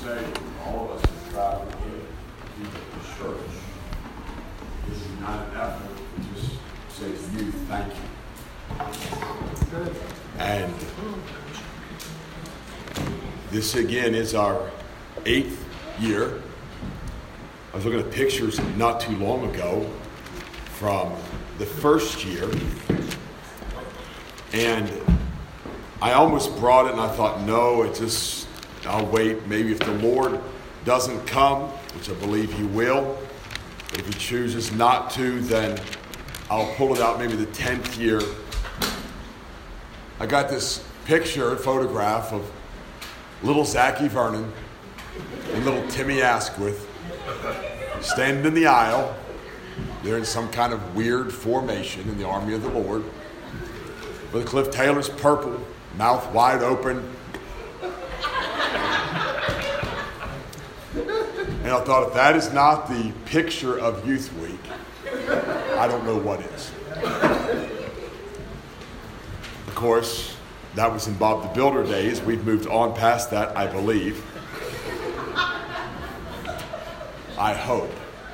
say to all of us who travel in the church, this is not an effort to just say to you, thank you. Good. And this again is our 8th year. I was looking at pictures not too long ago from the first year, and I almost brought it and I thought, no, I'll wait. Maybe if the Lord doesn't come, which I believe he will, but if he chooses not to, then I'll pull it out maybe the 10th year. I got this photograph of little Zachy Vernon and little Timmy Asquith standing in the aisle. They're in some kind of weird formation in the army of the Lord. With Cliff Taylor's purple, mouth wide open. And I thought, if that is not the picture of Youth Week, I don't know what is. Of course, that was in Bob the Builder days. We've moved on past that, I believe. I hope.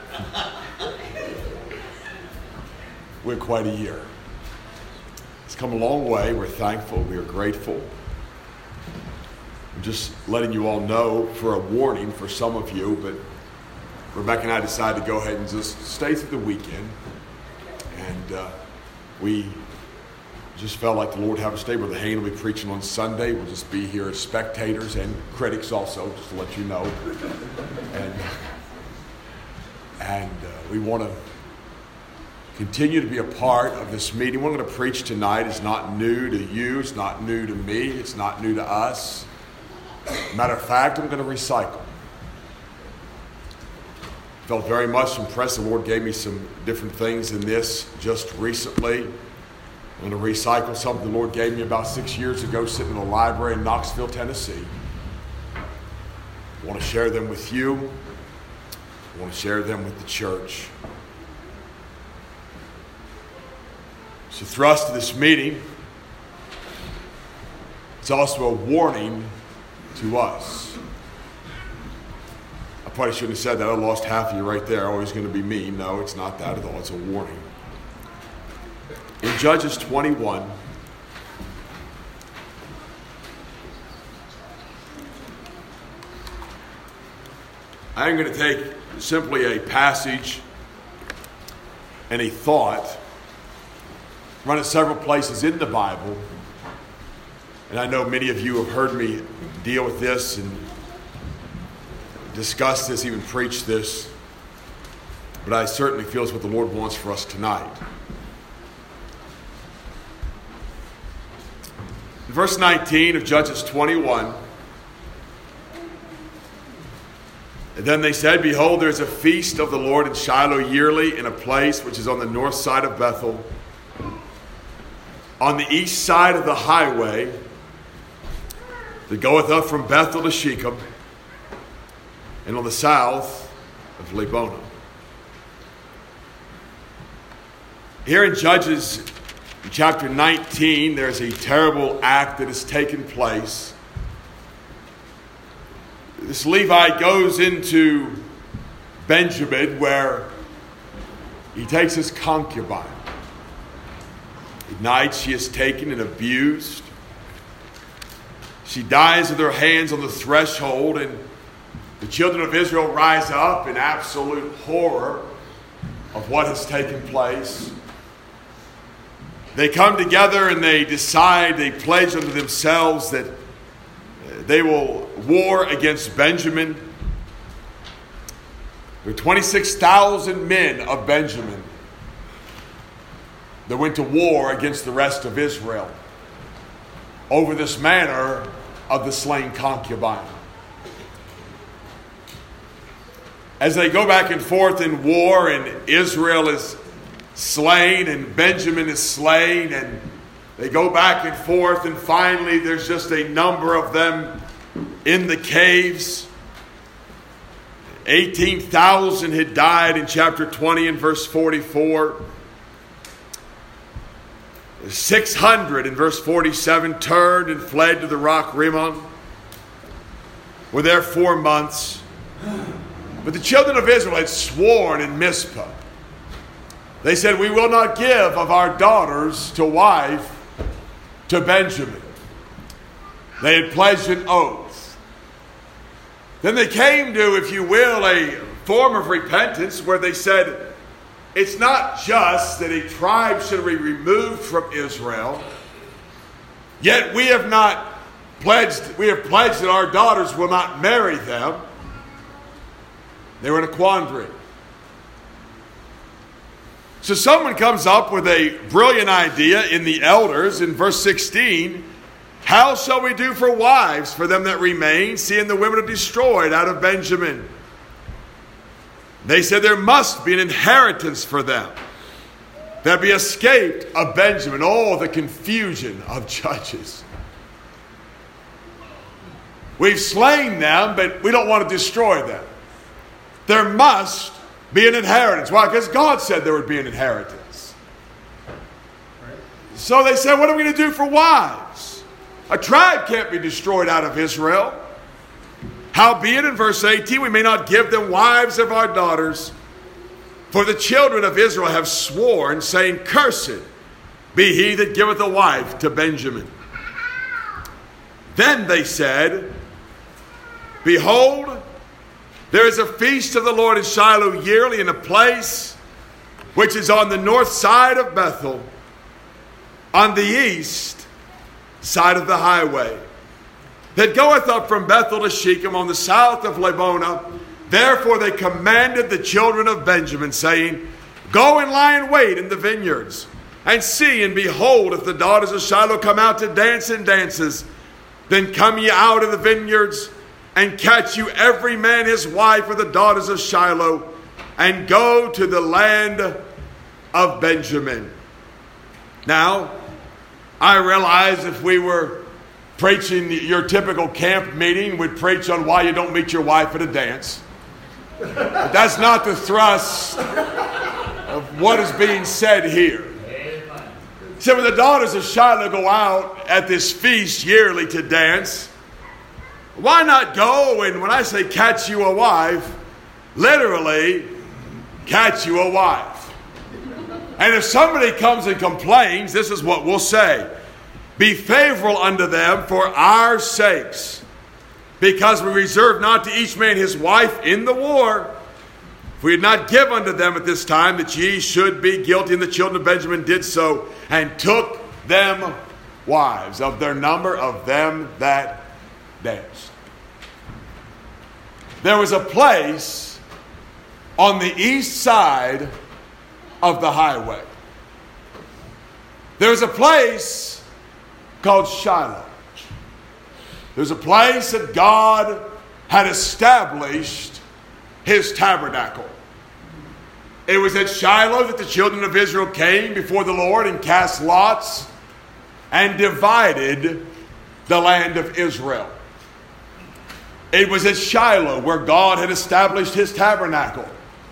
We're quite a year. It's come a long way. We're thankful. We are grateful. I'm just letting you all know for a warning for some of you, but Rebecca and I decided to go ahead and just stay through the weekend. And we just felt like the Lord had us stay. Brother Hayne will be preaching on Sunday. We'll just be here as spectators and critics also, just to let you know. And we want to continue to be a part of this meeting. What I'm going to preach tonight is not new to you. It's not new to me. It's not new to us. Matter of fact, I'm going to recycle. Felt very much impressed. The Lord gave me some different things in this just recently. I'm going to recycle something the Lord gave me about 6 years ago sitting in a library in Knoxville, Tennessee. I want to share them with you. I want to share them with the church. It's the thrust of this meeting. It's also a warning to us. I probably shouldn't have said that. I lost half of you right there. Always going to be me. No, it's not that at all. It's a warning. In Judges 21, I'm going to take simply a passage and a thought, run it several places in the Bible, and I know many of you have heard me deal with this and discuss this, even preach this, but I certainly feel it's what the Lord wants for us tonight. In verse 19 of Judges 21, and then they said, behold, there is a feast of the Lord in Shiloh yearly in a place which is on the north side of Bethel, on the east side of the highway that goeth up from Bethel to Shechem, and on the south of Lebonah. Here in Judges chapter 19, there's a terrible act that has taken place. This Levite goes into Benjamin, where he takes his concubine. At night she is taken and abused. She dies with her hands on the threshold, and the children of Israel rise up in absolute horror of what has taken place. They come together and they decide, they pledge unto themselves that they will war against Benjamin. There were 26,000 men of Benjamin that went to war against the rest of Israel over this matter of the slain concubine. As they go back and forth in war, and Israel is slain and Benjamin is slain, and they go back and forth, and finally there's just a number of them in the caves. 18,000 had died in chapter 20 and verse 44. 600 in verse 47 turned and fled to the rock Rimmon. were there 4 months. But the children of Israel had sworn in Mizpah. They said, we will not give of our daughters to wife to Benjamin. They had pledged an oath. Then they came to, if you will, a form of repentance where they said, it's not just that a tribe should be removed from Israel, yet we have pledged that our daughters will not marry them. They were in a quandary. So someone comes up with a brilliant idea in the elders in verse 16. How shall we do for wives for them that remain, seeing the women are destroyed out of Benjamin? They said there must be an inheritance for them that be escaped of Benjamin. Oh, the confusion of judges. We've slain them, but we don't want to destroy them. There must be an inheritance. Why? Because God said there would be an inheritance. So they said, what are we going to do for wives? A tribe can't be destroyed out of Israel. Howbeit, in verse 18, we may not give them wives of our daughters, for the children of Israel have sworn, saying, cursed be he that giveth a wife to Benjamin. Then they said, behold, there is a feast of the Lord in Shiloh yearly in a place which is on the north side of Bethel, on the east side of the highway, that goeth up from Bethel to Shechem on the south of Lebonah. Therefore they commanded the children of Benjamin, saying, go and lie in wait in the vineyards, and see and behold, if the daughters of Shiloh come out to dance in dances, then come ye out of the vineyards, and catch you every man his wife of the daughters of Shiloh, and go to the land of Benjamin. Now, I realize if we were preaching your typical camp meeting, we'd preach on why you don't meet your wife at a dance. But that's not the thrust of what is being said here. So when the daughters of Shiloh go out at this feast yearly to dance, why not go and, when I say catch you a wife, literally catch you a wife. And if somebody comes and complains, this is what we'll say. Be favorable unto them for our sakes, because we reserve not to each man his wife in the war. If we did not give unto them at this time, that ye should be guilty. And the children of Benjamin did so, and took them wives of their number of them that danced. There was a place on the east side of the highway. There's a place called Shiloh. There's a place that God had established his tabernacle. It was at Shiloh that the children of Israel came before the Lord and cast lots and divided the land of Israel. It was at Shiloh where God had established his tabernacle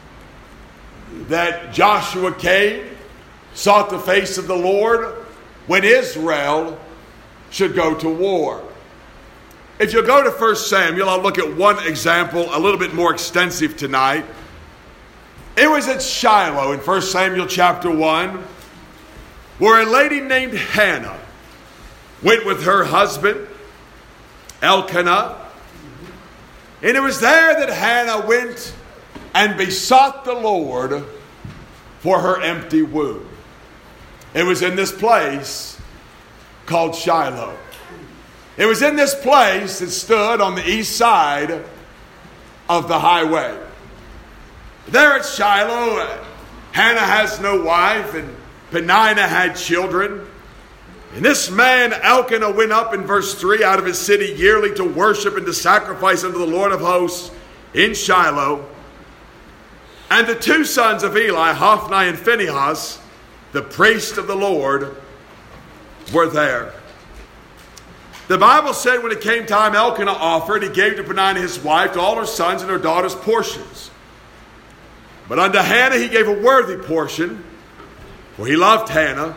that Joshua came, sought the face of the Lord when Israel should go to war. If you'll go to 1 Samuel, I'll look at one example a little bit more extensive tonight. It was at Shiloh in 1 Samuel chapter 1 where a lady named Hannah went with her husband Elkanah. And it was there that Hannah went and besought the Lord for her empty womb. It was in this place called Shiloh. It was in this place that stood on the east side of the highway. There at Shiloh, Hannah has no wife, and Peninnah had children. And this man, Elkanah, went up in verse 3 out of his city yearly to worship and to sacrifice unto the Lord of hosts in Shiloh. And the two sons of Eli, Hophni and Phinehas, the priest of the Lord, were there. The Bible said when it came time, Elkanah offered, he gave to Peninnah his wife, to all her sons and her daughters portions. But unto Hannah he gave a worthy portion, for he loved Hannah.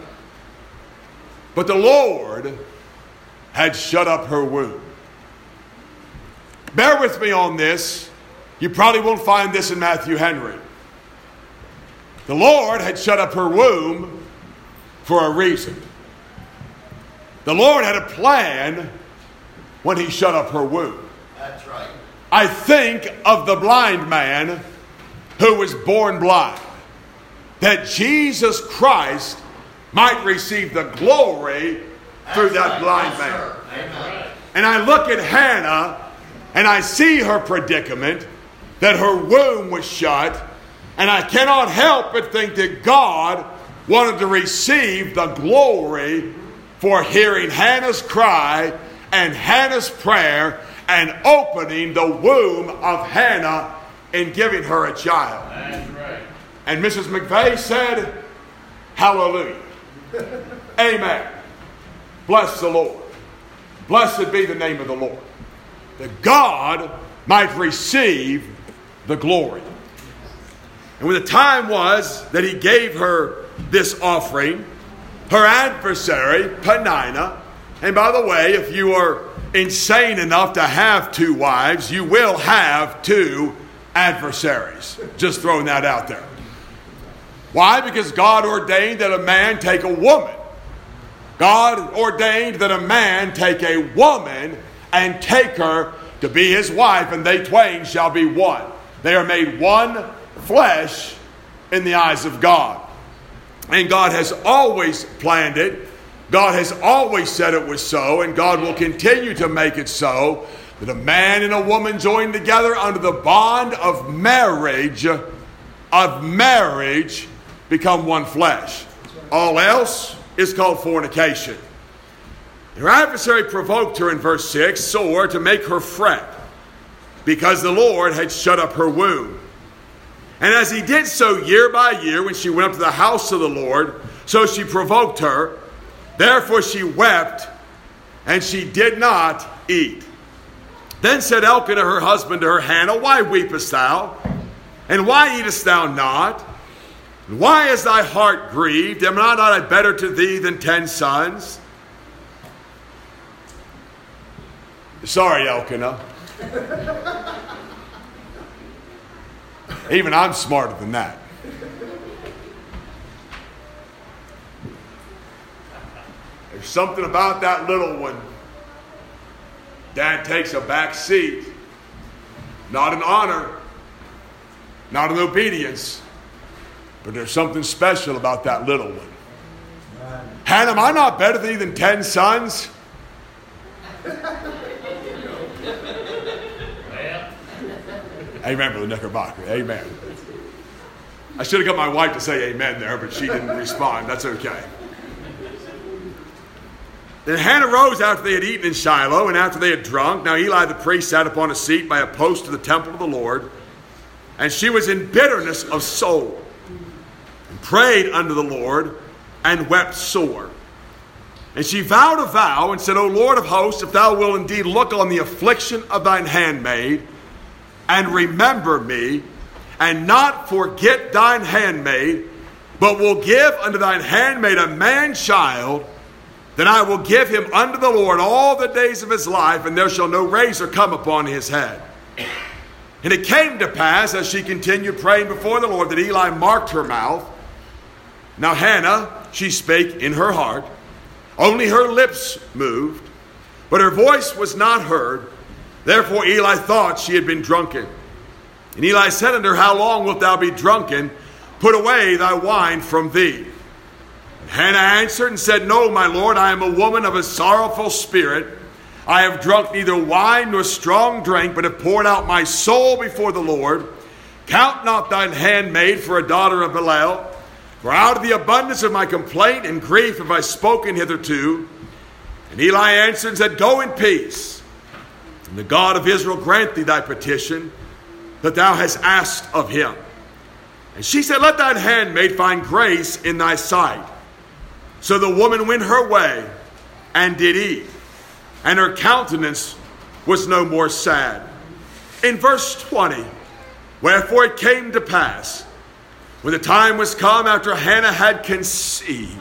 But the Lord had shut up her womb. Bear with me on this. You probably won't find this in Matthew Henry. The Lord had shut up her womb for a reason. The Lord had a plan when he shut up her womb. That's right. I think of the blind man who was born blind, that Jesus Christ might receive the glory through that blind man. Amen. And I look at Hannah and I see her predicament, that her womb was shut, and I cannot help but think that God wanted to receive the glory for hearing Hannah's cry and Hannah's prayer and opening the womb of Hannah and giving her a child. That's right. And Mrs. McVeigh said, hallelujah. Amen. Bless the Lord. Blessed be the name of the Lord. That God might receive the glory. And when the time was that he gave her this offering, her adversary, Peninnah, and by the way, if you are insane enough to have two wives, you will have two adversaries. Just throwing that out there. Why? Because God ordained that a man take a woman. God ordained that a man take a woman and take her to be his wife, and they twain shall be one. They are made one flesh in the eyes of God. And God has always planned it. God has always said it was so, and God will continue to make it so, that a man and a woman joined together under the bond of marriage become one flesh. All else is called fornication. Her adversary provoked her in verse 6, sore, to make her fret, because the Lord had shut up her womb. And as he did so year by year, when she went up to the house of the Lord, so she provoked her. Therefore she wept, and she did not eat. Then said Elkanah her husband to her, Hannah, why weepest thou? And why eatest thou not? And why is thy heart grieved? Am not I better to thee than 10 sons? Sorry, Elkanah. Even I'm smarter than that. There's something about that little one. Dad takes a back seat. Not in honor, not in obedience, but there's something special about that little one. Hannah, am I not better to thee than 10 sons? Amen, Brother Knickerbocker. Amen. I should have got my wife to say amen there, but she didn't respond. That's okay. Then Hannah rose after they had eaten in Shiloh, and after they had drunk. Now Eli the priest sat upon a seat by a post of the temple of the Lord, and she was in bitterness of soul, and prayed unto the Lord, and wept sore. And she vowed a vow, and said, O Lord of hosts, if thou wilt indeed look on the affliction of thine handmaid, and remember me, and not forget thine handmaid, but will give unto thine handmaid a man-child, then I will give him unto the Lord all the days of his life, and there shall no razor come upon his head. And it came to pass, as she continued praying before the Lord, that Eli marked her mouth. Now Hannah, she spake in her heart, only her lips moved, but her voice was not heard. Therefore Eli thought she had been drunken. And Eli said unto her, How long wilt thou be drunken? Put away thy wine from thee. And Hannah answered and said, No, my Lord, I am a woman of a sorrowful spirit. I have drunk neither wine nor strong drink, but have poured out my soul before the Lord. Count not thine handmaid for a daughter of Belial. For out of the abundance of my complaint and grief have I spoken hitherto. And Eli answered and said, Go in peace. And the God of Israel grant thee thy petition that thou hast asked of him. And she said, Let thine handmaid find grace in thy sight. So the woman went her way and did eat, and her countenance was no more sad. In verse 20, wherefore it came to pass, when the time was come after Hannah had conceived,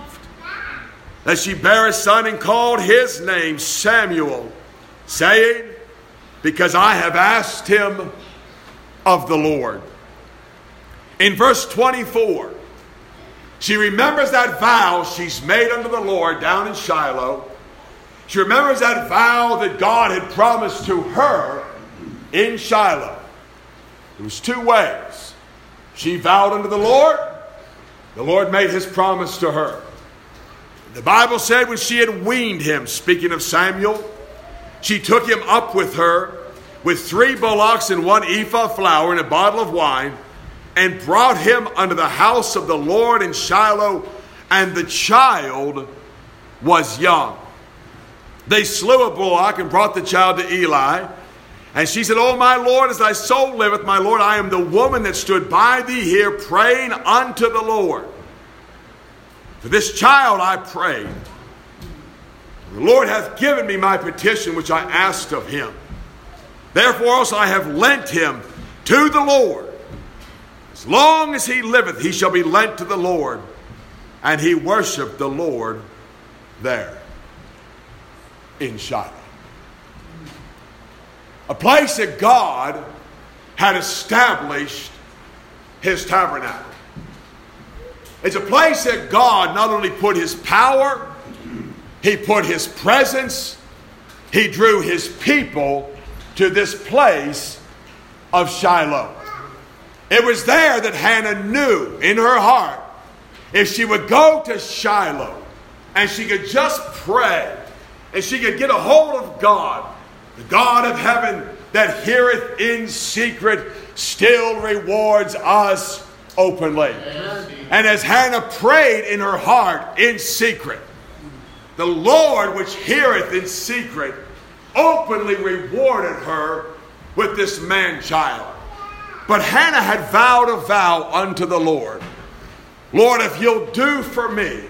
that she bare a son and called his name Samuel, saying, because I have asked him of the Lord. In verse 24, she remembers that vow she's made unto the Lord down in Shiloh. She remembers that vow that God had promised to her in Shiloh. There was two ways. She vowed unto the Lord made his promise to her. The Bible said when she had weaned him, speaking of Samuel, she took him up with her with 3 bullocks and 1 ephah of flour and a bottle of wine, and brought him unto the house of the Lord in Shiloh, and the child was young. They slew a bullock and brought the child to Eli. And she said, O my Lord, as thy soul liveth, my Lord, I am the woman that stood by thee here praying unto the Lord. For this child I prayed. The Lord hath given me my petition which I asked of him. Therefore also I have lent him to the Lord. As long as he liveth, he shall be lent to the Lord. And he worshiped the Lord there in Shiloh. A place that God had established his tabernacle. It's a place that God not only put his power, he put his presence, he drew his people to this place of Shiloh. It was there that Hannah knew in her heart, if she would go to Shiloh and she could just pray and she could get a hold of God, the God of heaven that heareth in secret still rewards us openly. Amen. And as Hannah prayed in her heart in secret, the Lord which heareth in secret openly rewarded her with this man-child. But Hannah had vowed a vow unto the Lord. Lord, if you'll do for me,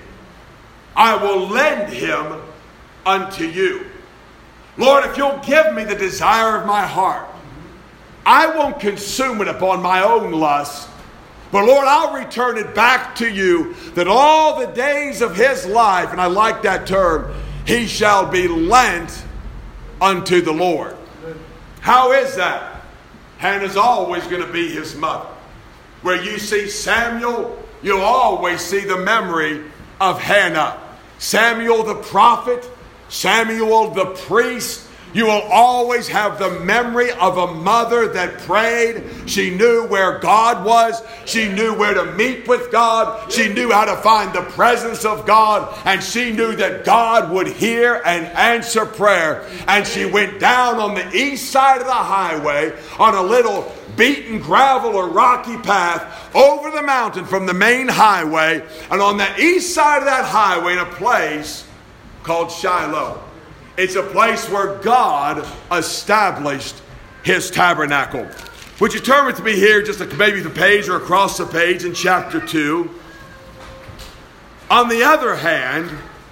I will lend him unto you. Lord, if you'll give me the desire of my heart, I won't consume it upon my own lust, but Lord, I'll return it back to you, that all the days of his life, and I like that term, he shall be lent unto the Lord. How is that? Hannah's always going to be his mother. Where you see Samuel, you'll always see the memory of Hannah. Samuel the prophet, Samuel the priest, you will always have the memory of a mother that prayed. She knew where God was. She knew where to meet with God. She knew how to find the presence of God. And she knew that God would hear and answer prayer. And she went down on the east side of the highway on a little beaten gravel or rocky path over the mountain from the main highway. And on the east side of that highway in a place called Shiloh. It's a place where God established his tabernacle. Would you turn with me here just maybe the page or across the page in chapter 2? On the other hand,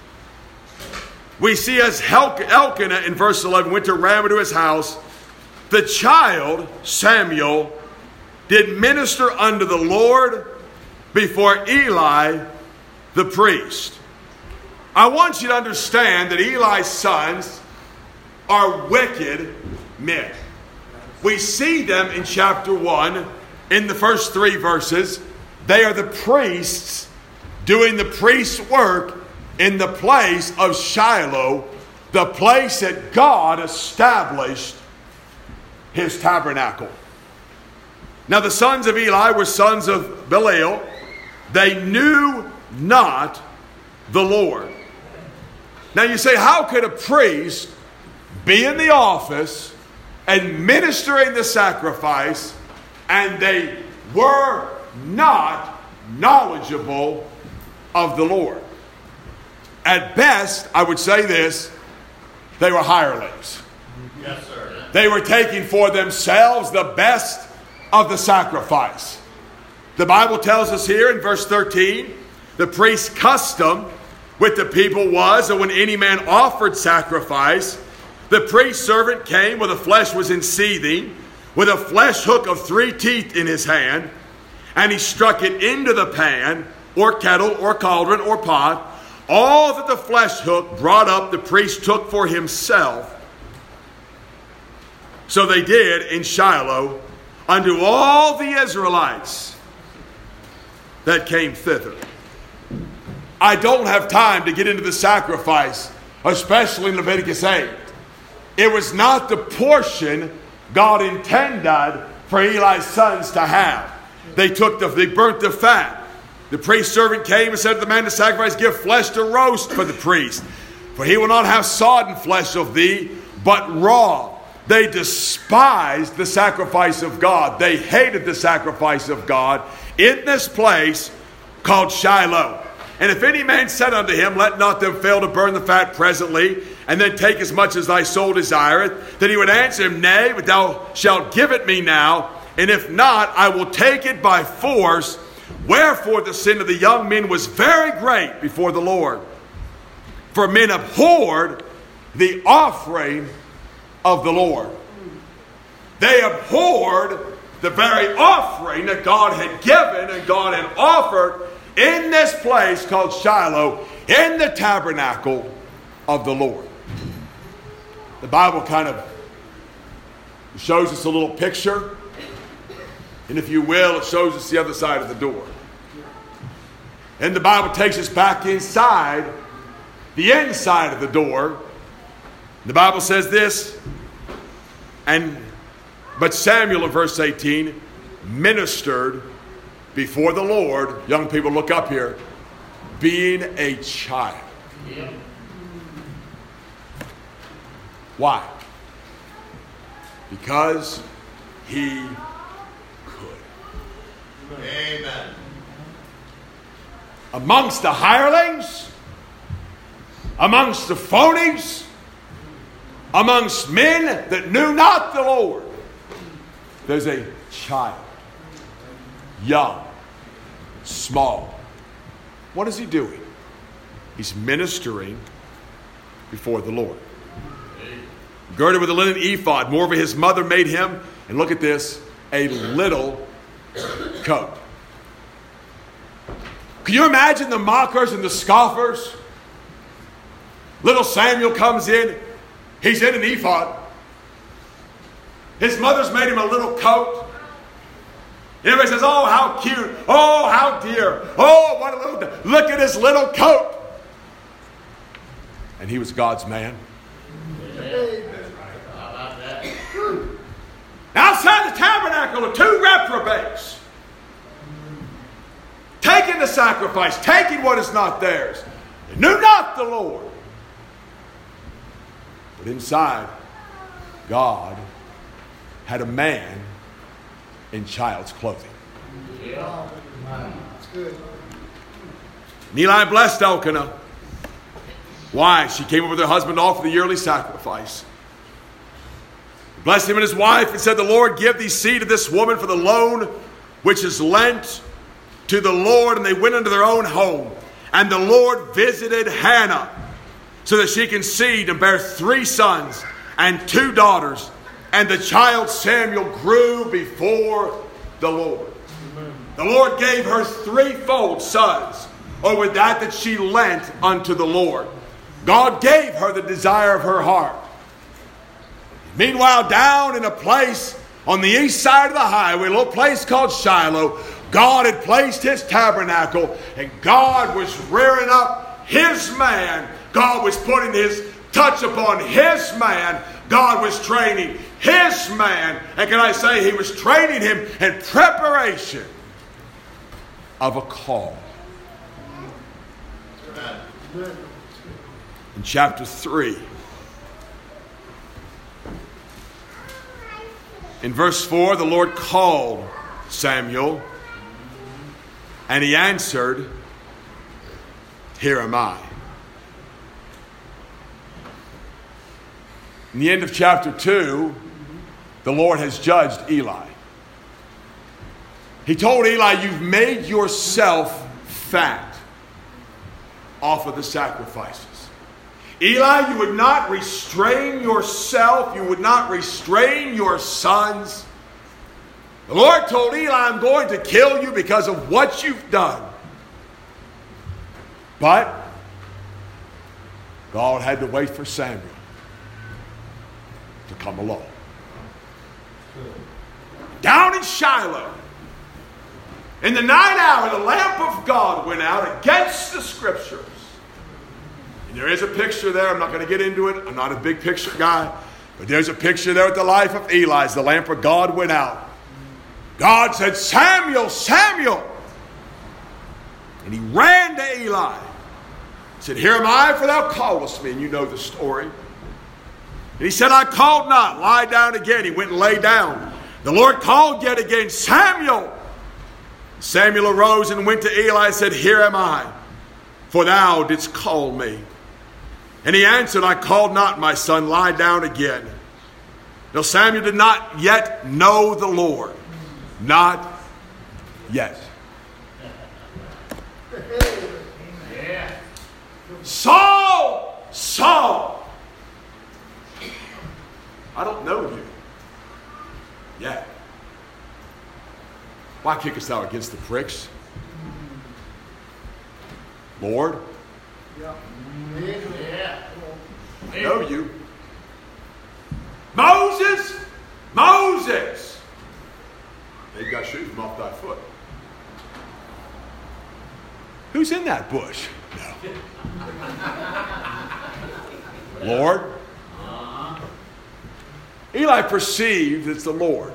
we see as Elkanah in verse 11 went to Ramah to his house, the child, Samuel, did minister unto the Lord before Eli the priest. I want you to understand that Eli's sons are wicked men. We see them in chapter 1 in the first 3 verses. They are the priests doing the priest's work in the place of Shiloh, the place that God established his tabernacle. Now the sons of Eli were sons of Belial. They knew not the Lord. Now you say, how could a priest be in the office administering the sacrifice and they were not knowledgeable of the Lord? At best, I would say this, they were hirelings. Yes, sir. They were taking for themselves the best of the sacrifice. The Bible tells us here in verse 13, the priest's custom with the people was that when any man offered sacrifice, the priest's servant came where the flesh was in seething, with a flesh hook of 3 teeth in his hand, and he struck it into the pan, or kettle, or cauldron, or pot. All that the flesh hook brought up, the priest took for himself. So they did in Shiloh unto all the Israelites that came thither. I don't have time to get into the sacrifice, especially in Leviticus 8. It was not the portion God intended for Eli's sons to have. They burnt the fat. The priest servant came and said to the man to sacrifice, give flesh to roast for the priest, for he will not have sodden flesh of thee, but raw. They despised the sacrifice of God. They hated the sacrifice of God in this place called Shiloh. And if any man said unto him, let not them fail to burn the fat presently, and then take as much as thy soul desireth, then he would answer him, nay, but thou shalt give it me now, and if not, I will take it by force. Wherefore the sin of the young men was very great before the Lord. For men abhorred the offering of the Lord. They abhorred the very offering that God had given and God had offered in this place called Shiloh, in the tabernacle of the Lord. The Bible kind of shows us a little picture, and if you will, it shows us the other side of the door. And the Bible takes us back inside, the inside of the door. The Bible says this, but Samuel in verse 18 ministered before the Lord. Young people, look up here. Being a child. Yeah. Why? Because he could. Amen. Amongst the hirelings, amongst the phonies, amongst men that knew not the Lord, there's a child. Young, small. What is he doing? He's ministering before the Lord. Girded with a linen ephod, moreover his mother made him, and look at this, a little coat. Can you imagine the mockers and the scoffers? Little Samuel comes in. He's in an ephod. His mother's made him a little coat. Everybody says, oh, how cute. Oh, how dear. Oh, what a little, look at his little coat. And he was God's man. Outside the tabernacle are two reprobates. Taking the sacrifice, taking what is not theirs. They knew not the Lord. But inside, God had a man in child's clothing. Yeah. That's good. And Eli blessed Elkanah. Why? She came up with her husband to offer the yearly sacrifice. He blessed him and his wife and said, the Lord give thee seed of this woman for the loan which is lent to the Lord. And they went into their own home. And the Lord visited Hannah so that she conceived and bare 3 sons and 2 daughters. And the child Samuel grew before the Lord. Amen. The Lord gave her 3-fold sons over that she lent unto the Lord. God gave her the desire of her heart. Meanwhile, down in a place on the east side of the highway, a little place called Shiloh, God had placed his tabernacle, and God was rearing up his man. God was putting his touch upon his man. God was training his man. And can I say, he was training him in preparation of a call. Amen. In chapter 3, in verse 4, the Lord called Samuel, and he answered, here am I. In the end of chapter 2, the Lord has judged Eli. He told Eli, you've made yourself fat off of the sacrifices. Eli, you would not restrain yourself. You would not restrain your sons. The Lord told Eli, I'm going to kill you because of what you've done. But God had to wait for Samuel to come along. down in Shiloh, in the night hour, the lamp of God went out against the Scriptures. And there is a picture there. I'm not going to get into it. I'm not a big picture guy. But there's a picture there at the life of Eli as the lamp of God went out. God said, Samuel, Samuel. And he ran to Eli. He said, Here am I, for thou callest me. And you know the story. And he said, I called not. Lie down again. He went and lay down. The Lord called yet again, Samuel. Samuel arose and went to Eli and said, Here am I, for thou didst call me. And he answered, I called not, my son. Lie down again. Now Samuel did not yet know the Lord. Not yet. Saul, Saul, I don't know you yet. Why kickest thou against the pricks? Lord, I know you. Moses, Moses. They've got shoes from off thy foot. Who's in that bush? No. Lord. Eli perceived it's the Lord.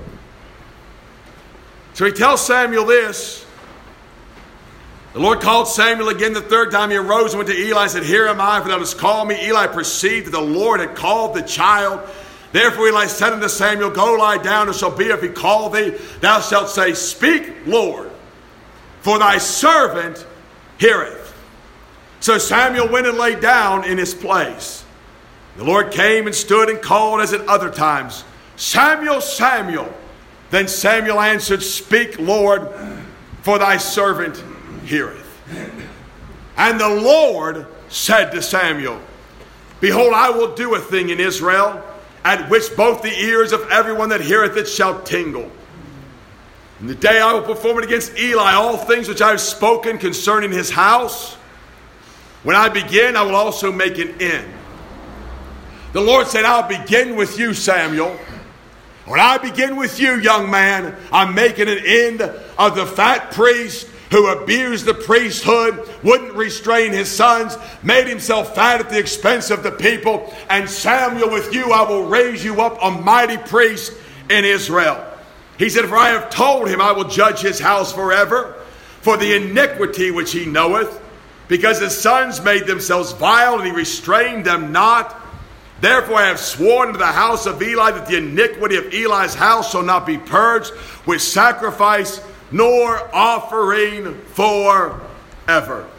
So he tells Samuel this. The Lord called Samuel again the third time. He arose and went to Eli and said, Here am I, for thou dost call me. Eli perceived that the Lord had called the child. Therefore Eli said unto Samuel, Go lie down, and shall be, if he call thee, thou shalt say, Speak, Lord, for thy servant heareth. So Samuel went and lay down in his place. The Lord came and stood and called as at other times, Samuel, Samuel. Then Samuel answered, Speak, Lord, for thy servant heareth. And the Lord said to Samuel, Behold, I will do a thing in Israel, at which both the ears of everyone that heareth it shall tingle. In the day I will perform it against Eli, all things which I have spoken concerning his house. When I begin, I will also make an end. The Lord said, I'll begin with you, Samuel. When I begin with you, young man, I'm making an end of the fat priest who abused the priesthood, wouldn't restrain his sons, made himself fat at the expense of the people. And Samuel, with you, I will raise you up a mighty priest in Israel. He said, For I have told him I will judge his house forever for the iniquity which he knoweth, because his sons made themselves vile, and he restrained them not. Therefore I have sworn to the house of Eli that the iniquity of Eli's house shall not be purged with sacrifice nor offering forever.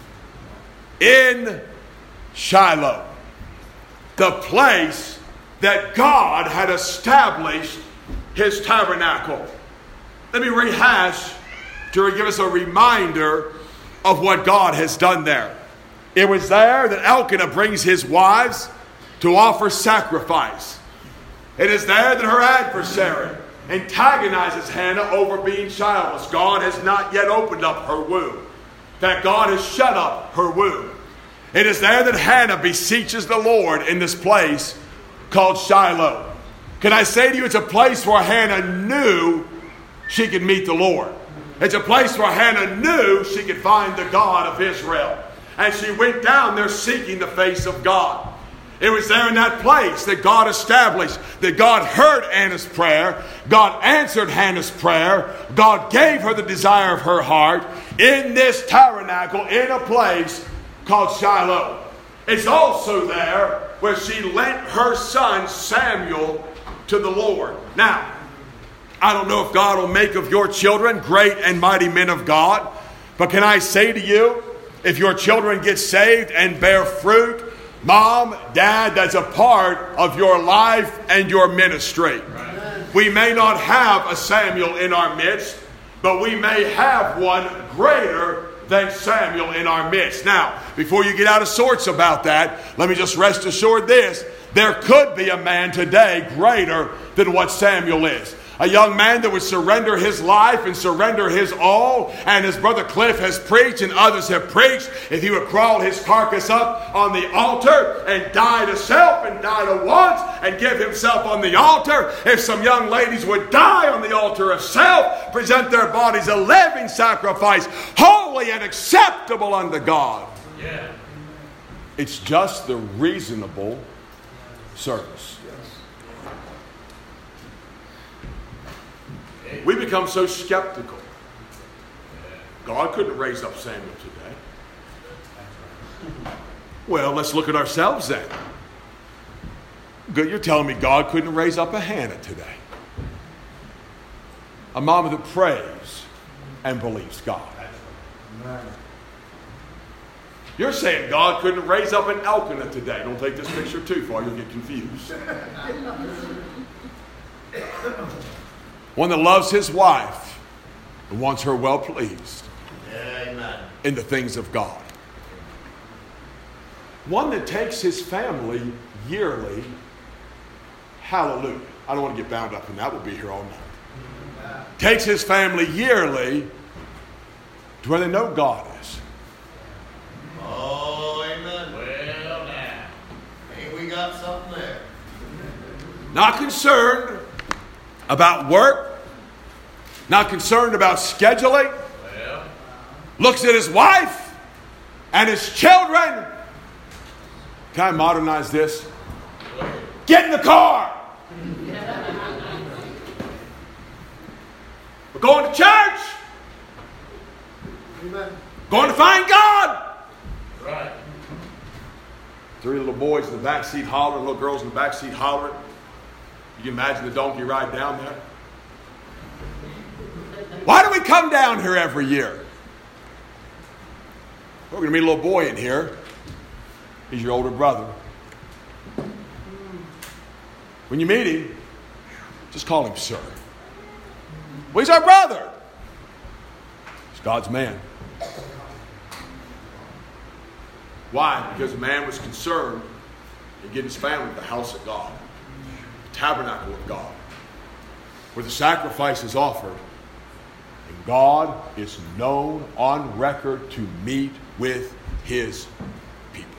In Shiloh, the place that God had established his tabernacle. Let me rehash to give us a reminder of what God has done there. It was there that Elkanah brings his wives to offer sacrifice. It is there that her adversary antagonizes Hannah over being childless. God has not yet opened up her womb. In fact, God has shut up her womb. It is there that Hannah beseeches the Lord in this place called Shiloh. Can I say to you, it's a place where Hannah knew she could meet the Lord. It's a place where Hannah knew she could find the God of Israel. And she went down there seeking the face of God. It was there in that place that God established, that God heard Hannah's prayer, God answered Hannah's prayer, God gave her the desire of her heart in this tabernacle in a place called Shiloh. It's also there where she lent her son Samuel to the Lord. Now, I don't know if God will make of your children great and mighty men of God, but can I say to you, if your children get saved and bear fruit, Mom, Dad, that's a part of your life and your ministry. We may not have a Samuel in our midst, but we may have one greater than Samuel in our midst. Now, before you get out of sorts about that, let me just rest assured this. There could be a man today greater than what Samuel is. A young man that would surrender his life and surrender his all. And as Brother Cliff has preached and others have preached, if he would crawl his carcass up on the altar and die to self and die to wants and give himself on the altar. If some young ladies would die on the altar of self, present their bodies a living sacrifice, holy and acceptable unto God. Yeah. It's just the reasonable service. We become so skeptical. God couldn't raise up Samuel today. Well, let's look at ourselves then. Good, you're telling me God couldn't raise up a Hannah today. A mama that prays and believes God. You're saying God couldn't raise up an Elkanah today. Don't take this picture too far, you'll get confused. One that loves his wife and wants her well pleased. Amen. In the things of God. One that takes his family yearly. Hallelujah. I don't want to get bound up in that. We'll be here all night. Takes his family yearly to where they know God is. Oh, amen. Well, now. Hey, we got something there. Not concerned about work. Not concerned about scheduling. Well. Looks at his wife and his children. Can I modernize this? Get in the car. We're going to church. Amen. Going to find God. Right. 3 little boys in the back seat hollering, little girls in the back seat hollering. You can imagine the donkey ride down there. Why do we come down here every year? We're going to meet a little boy in here. He's your older brother. When you meet him, just call him sir. Well, he's our brother. He's God's man. Why? Because the man was concerned in getting his family to the house of God, the tabernacle of God, where the sacrifice is offered. And God is known on record to meet with his people.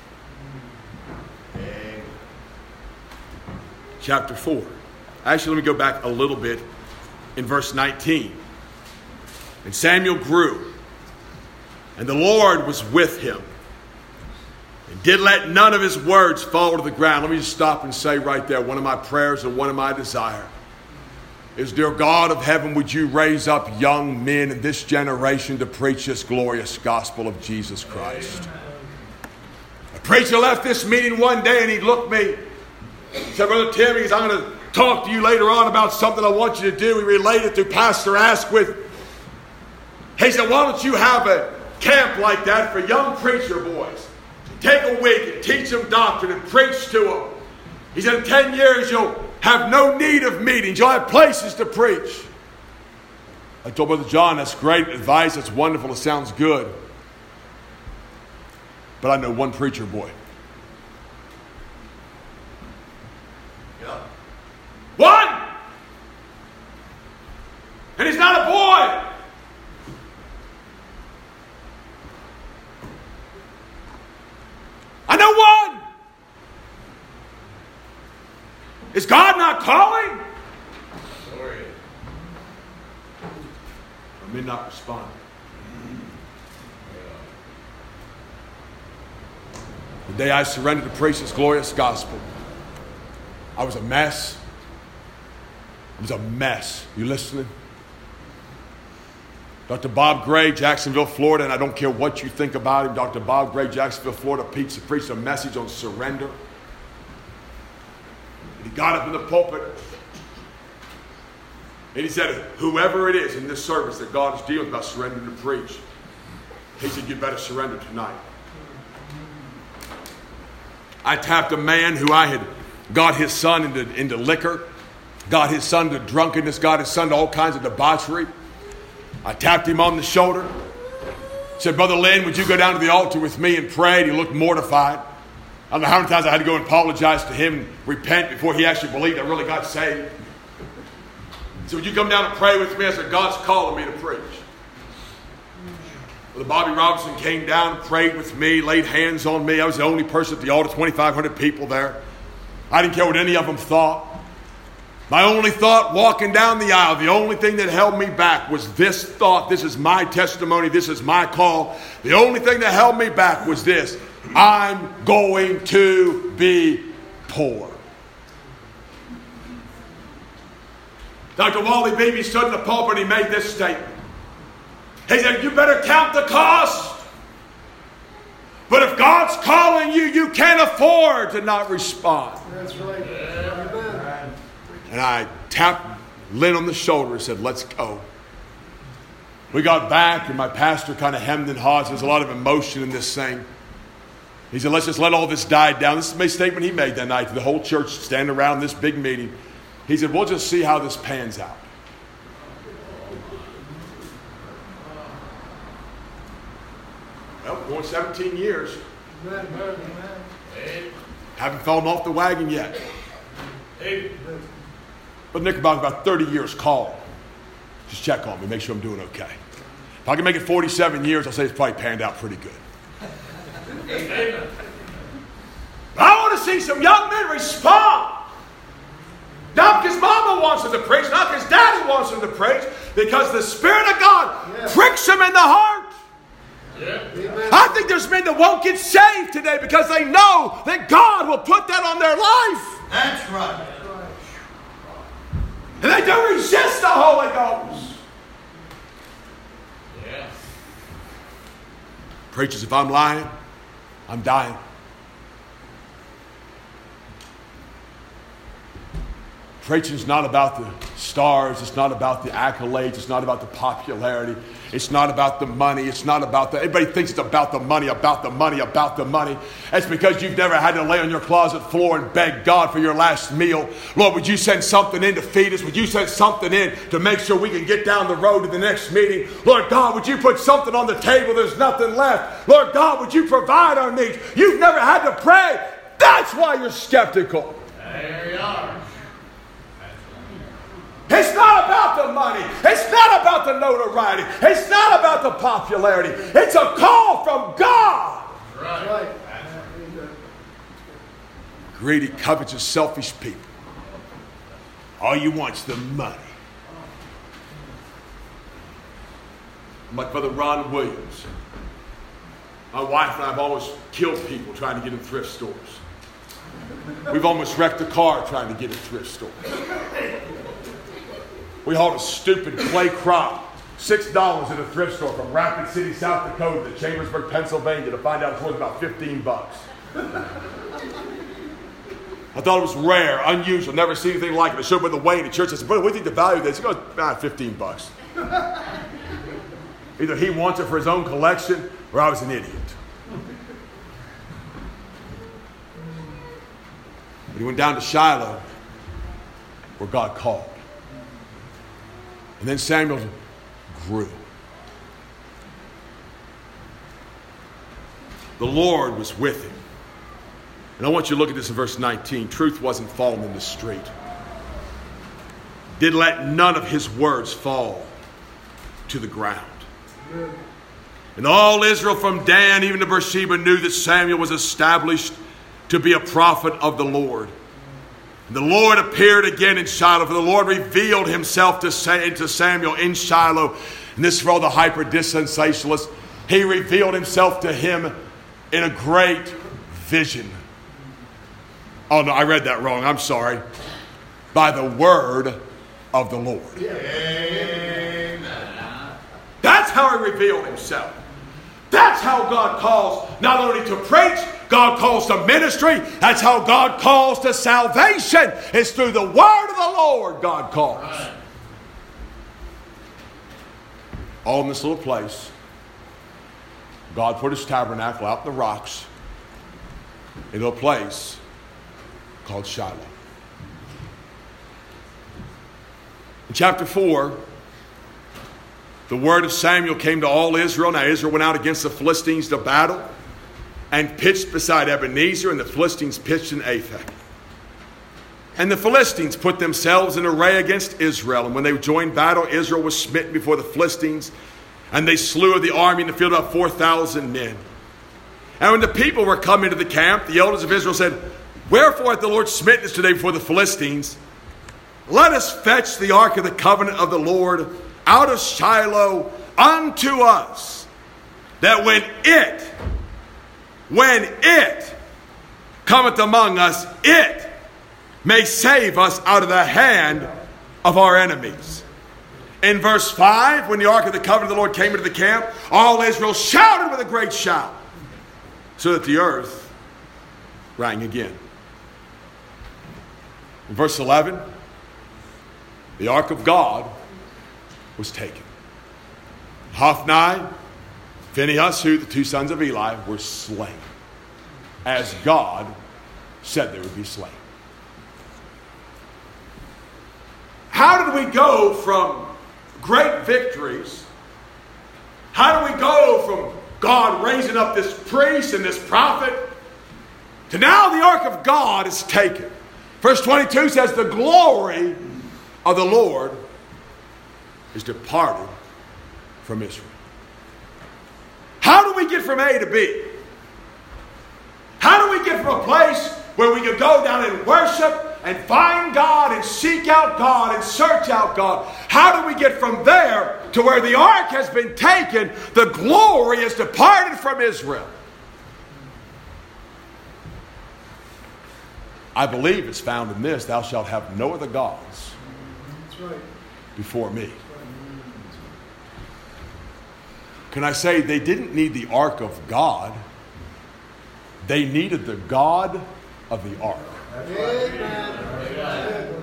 Amen. Chapter 4. Actually, let me go back a little bit in verse 19. And Samuel grew, and the Lord was with him, and did let none of his words fall to the ground. Let me just stop and say right there, one of my prayers and one of my desires is, dear God of heaven, would you raise up young men in this generation to preach this glorious gospel of Jesus Christ. A preacher left this meeting one day and he looked at me. He said, Brother Tim, I'm going to talk to you later on about something I want you to do. He related to Pastor Asquith. He said, why don't you have a camp like that for young preacher boys? Take a week and teach them doctrine and preach to them. He said, in 10 years you'll have no need of meetings. You'll have places to preach. I told Brother John, that's great advice. That's wonderful. It sounds good. But I know one preacher boy. Yep. One! And he's not a boy. I know one. Is God not calling? Sorry. I may not respond. The day I surrendered to preach this glorious gospel, I was a mess. I was a mess. You listening? Dr. Bob Gray, Jacksonville, Florida, and I don't care what you think about him, Dr. Bob Gray, Jacksonville, Florida, preached a message on surrender. And he got up in the pulpit and he said, whoever it is in this service that God is dealing about surrendering to preach, he said, you better surrender tonight. I tapped a man who I had got his son into liquor, got his son to drunkenness, got his son to all kinds of debauchery. I tapped him on the shoulder, said, Brother Lynn, would you go down to the altar with me and pray? And he looked mortified. I don't know how many times I had to go and apologize to him and repent before he actually believed I really got saved. So would you come down and pray with me? I said, God's calling me to preach. Brother Bobby Robinson came down and prayed with me, laid hands on me. I was the only person at the altar, 2,500 people there. I didn't care what any of them thought. My only thought walking down the aisle, the only thing that held me back was this thought. This is my testimony. This is my call. The only thing that held me back was this. I'm going to be poor. Dr. Wally Beebe stood in the pulpit and he made this statement. He said, you better count the cost. But if God's calling you, you can't afford to not respond. That's right. Amen. And I tapped Lynn on the shoulder and said, let's go. We got back and my pastor kind of hemmed and hawed. There's a lot of emotion in this thing. He said, let's just let all this die down. This is a statement he made that night to the whole church standing around this big meeting. He said, we'll just see how this pans out. Well, going 17 years. Amen. Haven't fallen off the wagon yet. But Knickerbocker, about 30 years call. Just check on me, make sure I'm doing okay. If I can make it 47 years, I'll say it's probably panned out pretty good. But I want to see some young men respond. Not because mama wants them to preach, not because daddy wants them to preach, because the Spirit of God pricks them in the heart. Amen. I think there's men that won't get saved today because they know that God will put that on their life. That's right. And they don't resist the Holy Ghost. Yeah. Preachers, if I'm lying, I'm dying. Preaching is not about the stars. It's not about the accolades. It's not about the popularity. It's not about the money. It's not about the... Everybody thinks it's about the money, about the money, about the money. That's because you've never had to lay on your closet floor and beg God for your last meal. Lord, would you send something in to feed us? Would you send something in to make sure we can get down the road to the next meeting? Lord God, would you put something on the table? There's nothing left. Lord God, would you provide our needs? You've never had to pray. That's why you're skeptical. There you are. It's not about the money. It's not about the notoriety. It's not about the popularity. It's a call from God. Right. Greedy, covetous, selfish people. All you want's the money. Like Brother Ron Williams. My wife and I have almost killed people trying to get in thrift stores. We've almost wrecked a car trying to get in thrift stores. We hauled a stupid clay crop, $6 at a thrift store from Rapid City, South Dakota to Chambersburg, Pennsylvania to find out it's worth about $15. I thought it was rare, unusual, never seen anything like it. I showed up with the Wayne in church. I said, brother, what do you think the value of this? He goes, $15. Either he wants it for his own collection or I was an idiot. But he went down to Shiloh where God called. And then Samuel grew. The Lord was with him. And I want you to look at this in verse 19. Truth wasn't falling in the street. Did let none of his words fall to the ground. And all Israel from Dan even to Beersheba knew that Samuel was established to be a prophet of the Lord. And the Lord appeared again in Shiloh, for the Lord revealed himself to Samuel in Shiloh. And this is for all the hyper-dissensationalists. He revealed himself to him in a great vision. Oh, no, I read that wrong. I'm sorry. By the word of the Lord. Amen. That's how he revealed himself. That's how God calls not only to preach, God calls to ministry. That's how God calls to salvation. It's through the word of the Lord God calls. Right. All in this little place, God put his tabernacle out in the rocks into a place called Shiloh. In chapter 4, the word of Samuel came to all Israel. Now Israel went out against the Philistines to battle and pitched beside Ebenezer, and the Philistines pitched in Aphek. And the Philistines put themselves in array against Israel. And when they joined battle, Israel was smitten before the Philistines. And they slew of the army in the field about 4,000 men. And when the people were come into the camp, the elders of Israel said, "Wherefore hath the Lord smitten us today before the Philistines? Let us fetch the ark of the covenant of the Lord out of Shiloh unto us, that when it cometh among us, it may save us out of the hand of our enemies." In verse 5, when the ark of the covenant of the Lord came into the camp, all Israel shouted with a great shout, so that the earth rang again. In verse 11, the ark of God was taken. Hophni, Phinehas, the two sons of Eli, were slain, as God said they would be slain. How did we go from great victories? How do we go from God raising up this priest and this prophet to now the ark of God is taken? Verse 22 says, "The glory of the Lord is departed from Israel." How do we get from A to B? How do we get from a place where we could go down and worship and find God and seek out God and search out God? How do we get from there to where the ark has been taken, the glory is departed from Israel? I believe it's found in this: "Thou shalt have no other gods before me." Can I say they didn't need the ark of God? They needed the God of the ark. Amen.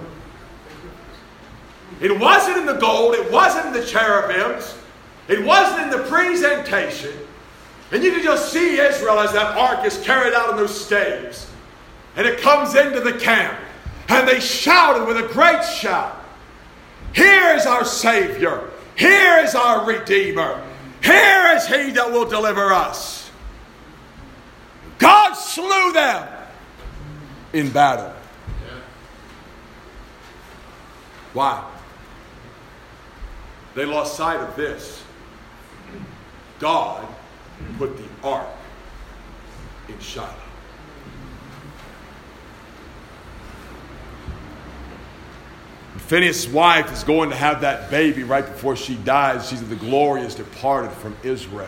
It wasn't in the gold. It wasn't in the cherubims. It wasn't in the presentation. And you can just see Israel as that ark is carried out on those staves. And it comes into the camp. And they shouted with a great shout, "Here is our Savior. Here is our Redeemer. Here is He that will deliver us." God slew them in battle. Why? They lost sight of this. God put the ark in Shiloh. Phinehas' wife is going to have that baby right before she dies. She said the glory is departed from Israel.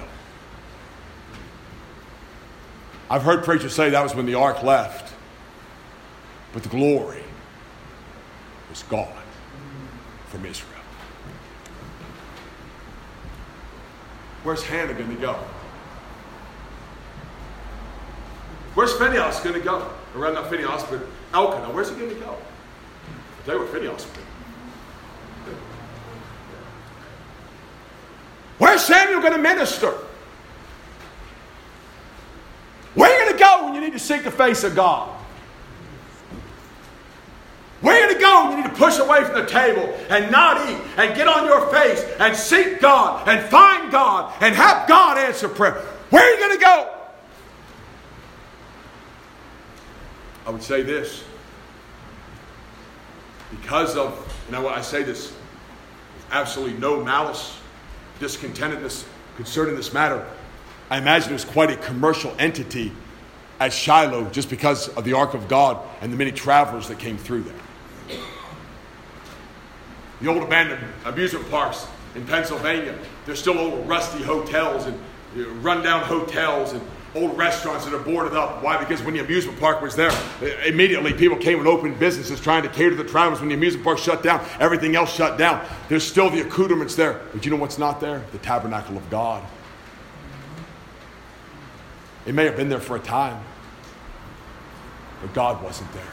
I've heard preachers say that was when the ark left. But the glory was gone from Israel. Where's Hannah going to go? Where's Phinehas going to go? Or not Phinehas, but Elkanah. Where's he going to go? I'll tell you where Phinehas went. Where's Samuel going to minister? Where are you going to go when you need to seek the face of God? Where are you going to go when you need to push away from the table and not eat and get on your face and seek God and find God and have God answer prayer? Where are you going to go? I would say this. Because of, I say this with absolutely no malice, discontentedness concerning this matter. I imagine it was quite a commercial entity at Shiloh just because of the Ark of God and the many travelers that came through there. The old abandoned amusement parks in Pennsylvania, there's still old rusty hotels and rundown hotels and old restaurants that are boarded up. Why? Because when the amusement park was there, immediately people came and opened businesses trying to cater to the travelers. When the amusement park shut down, everything else shut down. There's still the accoutrements there. But you know what's not there? The tabernacle of God. It may have been there for a time, but God wasn't there.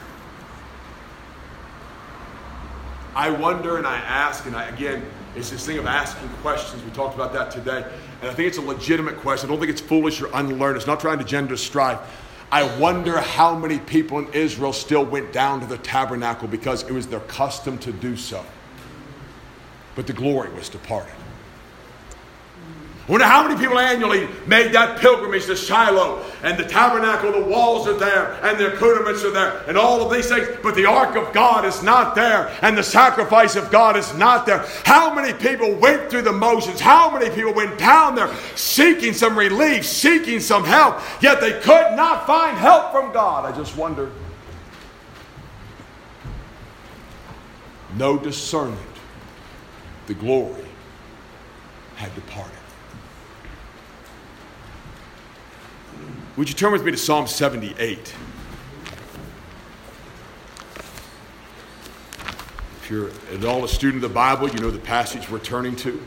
I wonder and I ask, and again, it's this thing of asking questions. We talked about that today. And I think it's a legitimate question. I don't think it's foolish or unlearned. It's not trying to gender strife. I wonder how many people in Israel still went down to the tabernacle because it was their custom to do so. But the glory was departed. I wonder how many people annually made that pilgrimage to Shiloh, and the tabernacle, the walls are there, and the accoutrements are there, and all of these things, but the ark of God is not there, and the sacrifice of God is not there. How many people went through the motions? How many people went down there seeking some relief, seeking some help, yet they could not find help from God? I just wonder. No discernment. The glory had departed. Would you turn with me to Psalm 78? If you're at all a student of the Bible, you know the passage we're turning to.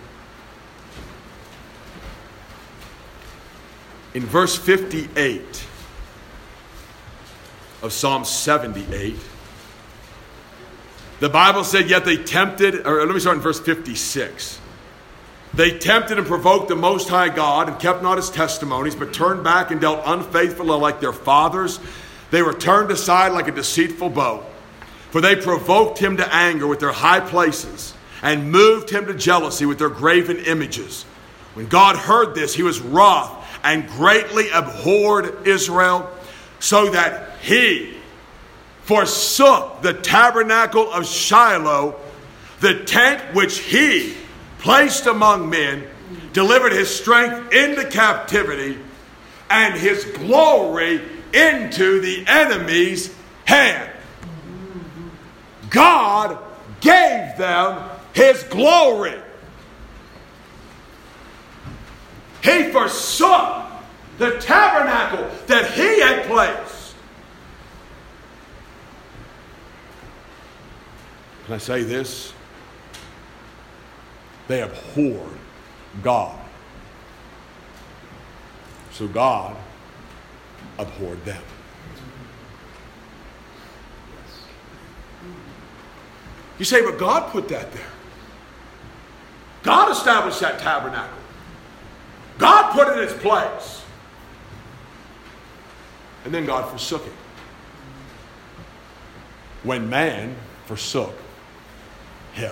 In verse 58 of Psalm 78, the Bible said, yet they tempted, or let me start in verse 56. They tempted and provoked the Most High God and kept not his testimonies, but turned back and dealt unfaithfully like their fathers. They were turned aside like a deceitful bow. For they provoked him to anger with their high places and moved him to jealousy with their graven images. When God heard this, he was wroth and greatly abhorred Israel, so that he forsook the tabernacle of Shiloh, the tent which he placed among men, delivered his strength into captivity, and his glory into the enemy's hand. God gave them his glory. He forsook the tabernacle that he had placed. Can I say this? They abhorred God. So God abhorred them. You say, but God put that there. God established that tabernacle. God put it in its place. And then God forsook it. When man forsook him.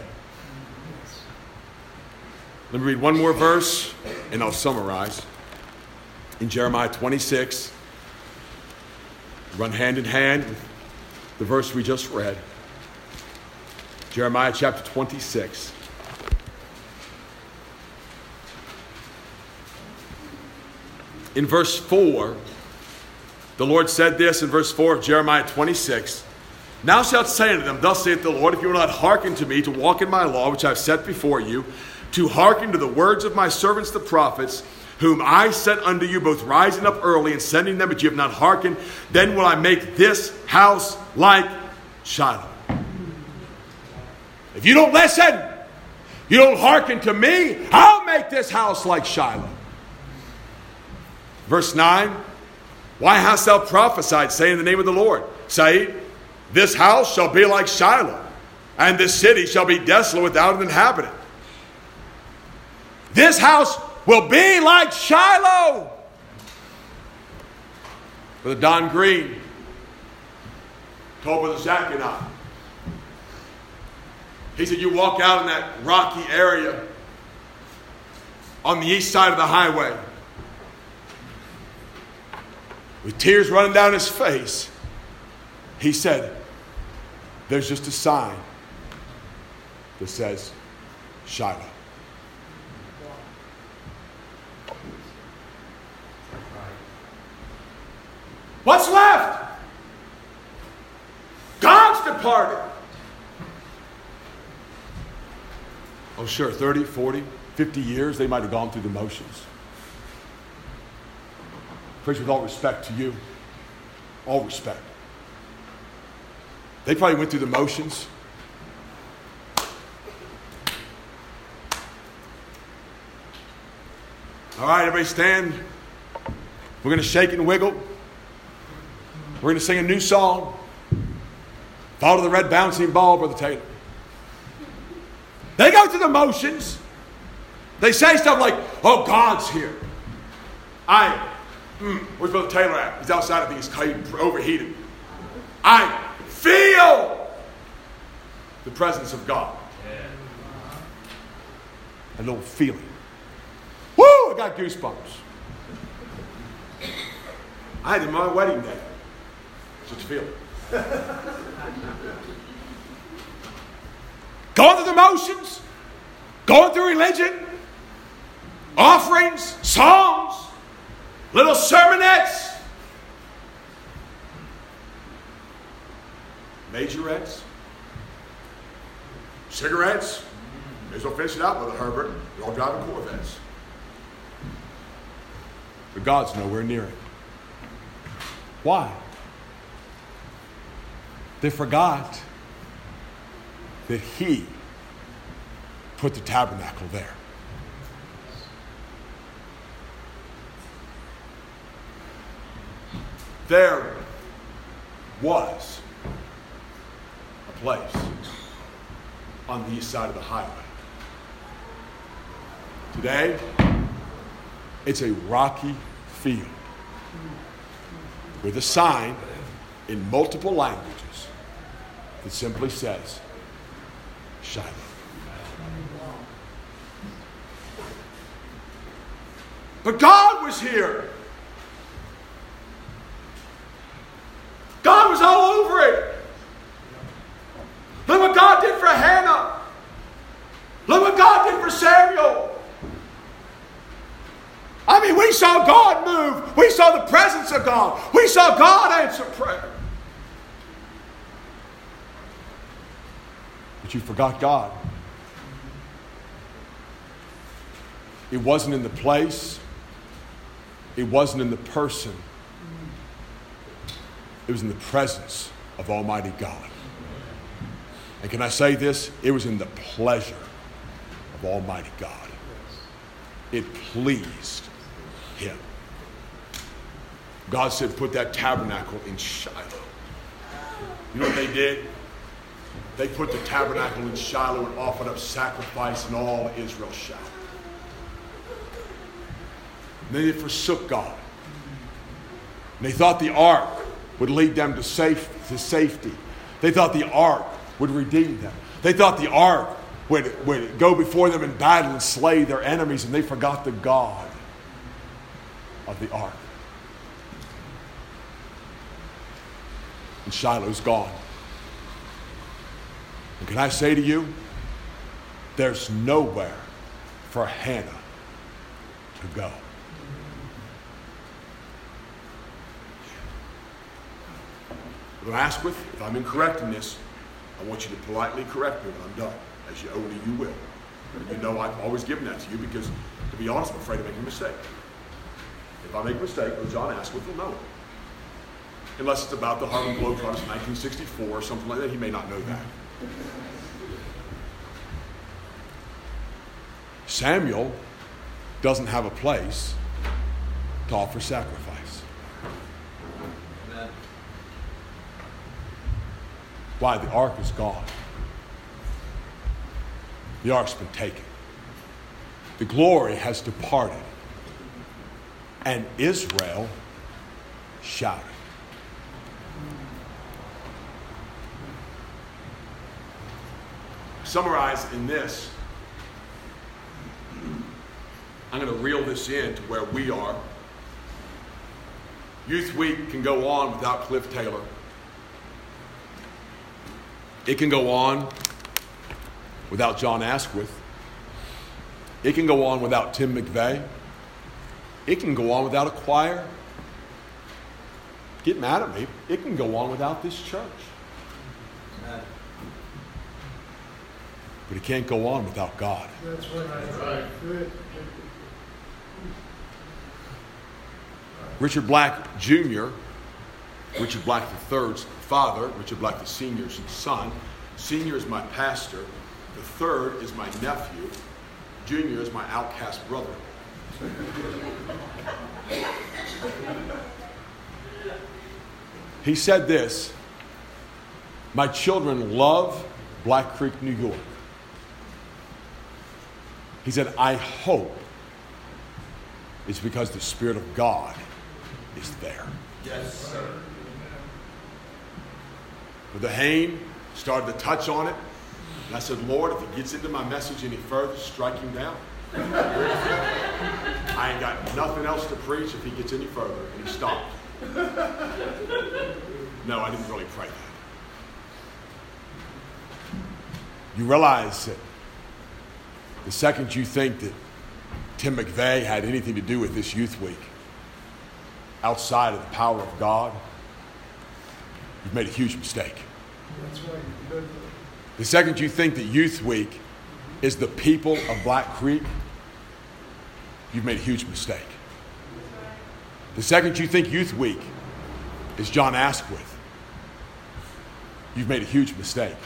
Let me read one more verse and I'll summarize. In Jeremiah 26, run hand in hand with the verse we just read. Jeremiah chapter 26. In verse 4, the Lord said this in verse 4 of Jeremiah 26. Now shalt say unto them, thus saith the Lord, if you will not hearken to me to walk in my law, which I have set before you, to hearken to the words of my servants the prophets, whom I sent unto you, both rising up early and sending them, but you have not hearkened, then will I make this house like Shiloh. If you don't listen, you don't hearken to me, I'll make this house like Shiloh. Verse 9, why hast thou prophesied, saying in the name of the Lord, saying, this house shall be like Shiloh, and this city shall be desolate without an inhabitant. This house will be like Shiloh. Brother Don Green told Brother Zach and I. He said, you walk out in that rocky area on the east side of the highway with tears running down his face. He said, there's just a sign that says Shiloh. What's left? God's departed. Oh, sure, 30, 40, 50 years, they might have gone through the motions. Preach with all respect to you. All respect. They probably went through the motions. All right, everybody stand. We're going to shake and wiggle. We're going to sing a new song. Follow the red bouncing ball, Brother Taylor. They go through the motions. They say stuff like, oh, God's here. Where's Brother Taylor at? He's outside. I think he's overheated. I feel the presence of God. A little feeling. Woo! I got goosebumps. I had it my wedding day. Such a feeling. Going through the motions, going through religion, offerings, songs, little sermonettes, majorettes, cigarettes. May as well finish it out, Brother Herbert. We're all driving Corvettes. But God's nowhere near it. Why? They forgot that He put the tabernacle there. There was a place on the east side of the highway. Today, it's a rocky field with a sign in multiple languages that simply says, Shiloh. But God was here. God was all over it. Look what God did for Hannah. Look what God did for Samuel. I mean, we saw God move. We saw the presence of God. We saw God answer prayer. But you forgot God. It wasn't in the place. It wasn't in the person. It was in the presence of Almighty God. And can I say this? It was in the pleasure of Almighty God. It pleased Him. God said, put that tabernacle in Shiloh. You know what they did? They put the tabernacle in Shiloh and offered up sacrifice, and all Israel shouted. And then they forsook God. And they thought the ark would lead them to safety. They thought the ark would redeem them. They thought the ark would go before them in battle and slay their enemies, and they forgot the God of the ark. And Shiloh's gone. And can I say to you, there's nowhere for Hannah to go. Brother Asquith, if I'm incorrect in this, I want you to politely correct me when I'm done, as only you will. You know I've always given that to you because, to be honest, I'm afraid of making a mistake. If I make a mistake, well, John Asquith will know it. Unless it's about the Harlem Globetrotters in 1964 or something like that, he may not know that. Samuel doesn't have a place to offer sacrifice. Amen. Why? The ark is gone. The ark's been taken. The glory has departed. And Israel shouted. Summarized in this, I'm going to reel this in to where we are. Youth Week can go on without Cliff Taylor. It can go on without John Asquith. It can go on without Tim McVeigh. It can go on without a choir. Get mad at me. It can go on without this church. But it can't go on without God. That's right. That's right. Good. Richard Black Jr., Richard Black III's father, Richard Black the Sr.'s son. Senior is my pastor. The third is my nephew. Junior is my outcast brother. He said this, my children love Black Creek, New York. He said, I hope it's because the Spirit of God is there. Yes, sir. Brother Hain started to touch on it. And I said, Lord, if he gets into my message any further, strike him down. I I ain't got nothing else to preach if he gets any further. And he stopped. No, I didn't really pray that. You realize that the second you think that Tim McVeigh had anything to do with this youth week, outside of the power of God, you've made a huge mistake. That's right. Good. The second you think that Youth Week is the people of Black Creek, you've made a huge mistake. The second you think Youth Week is John Asquith, you've made a huge mistake.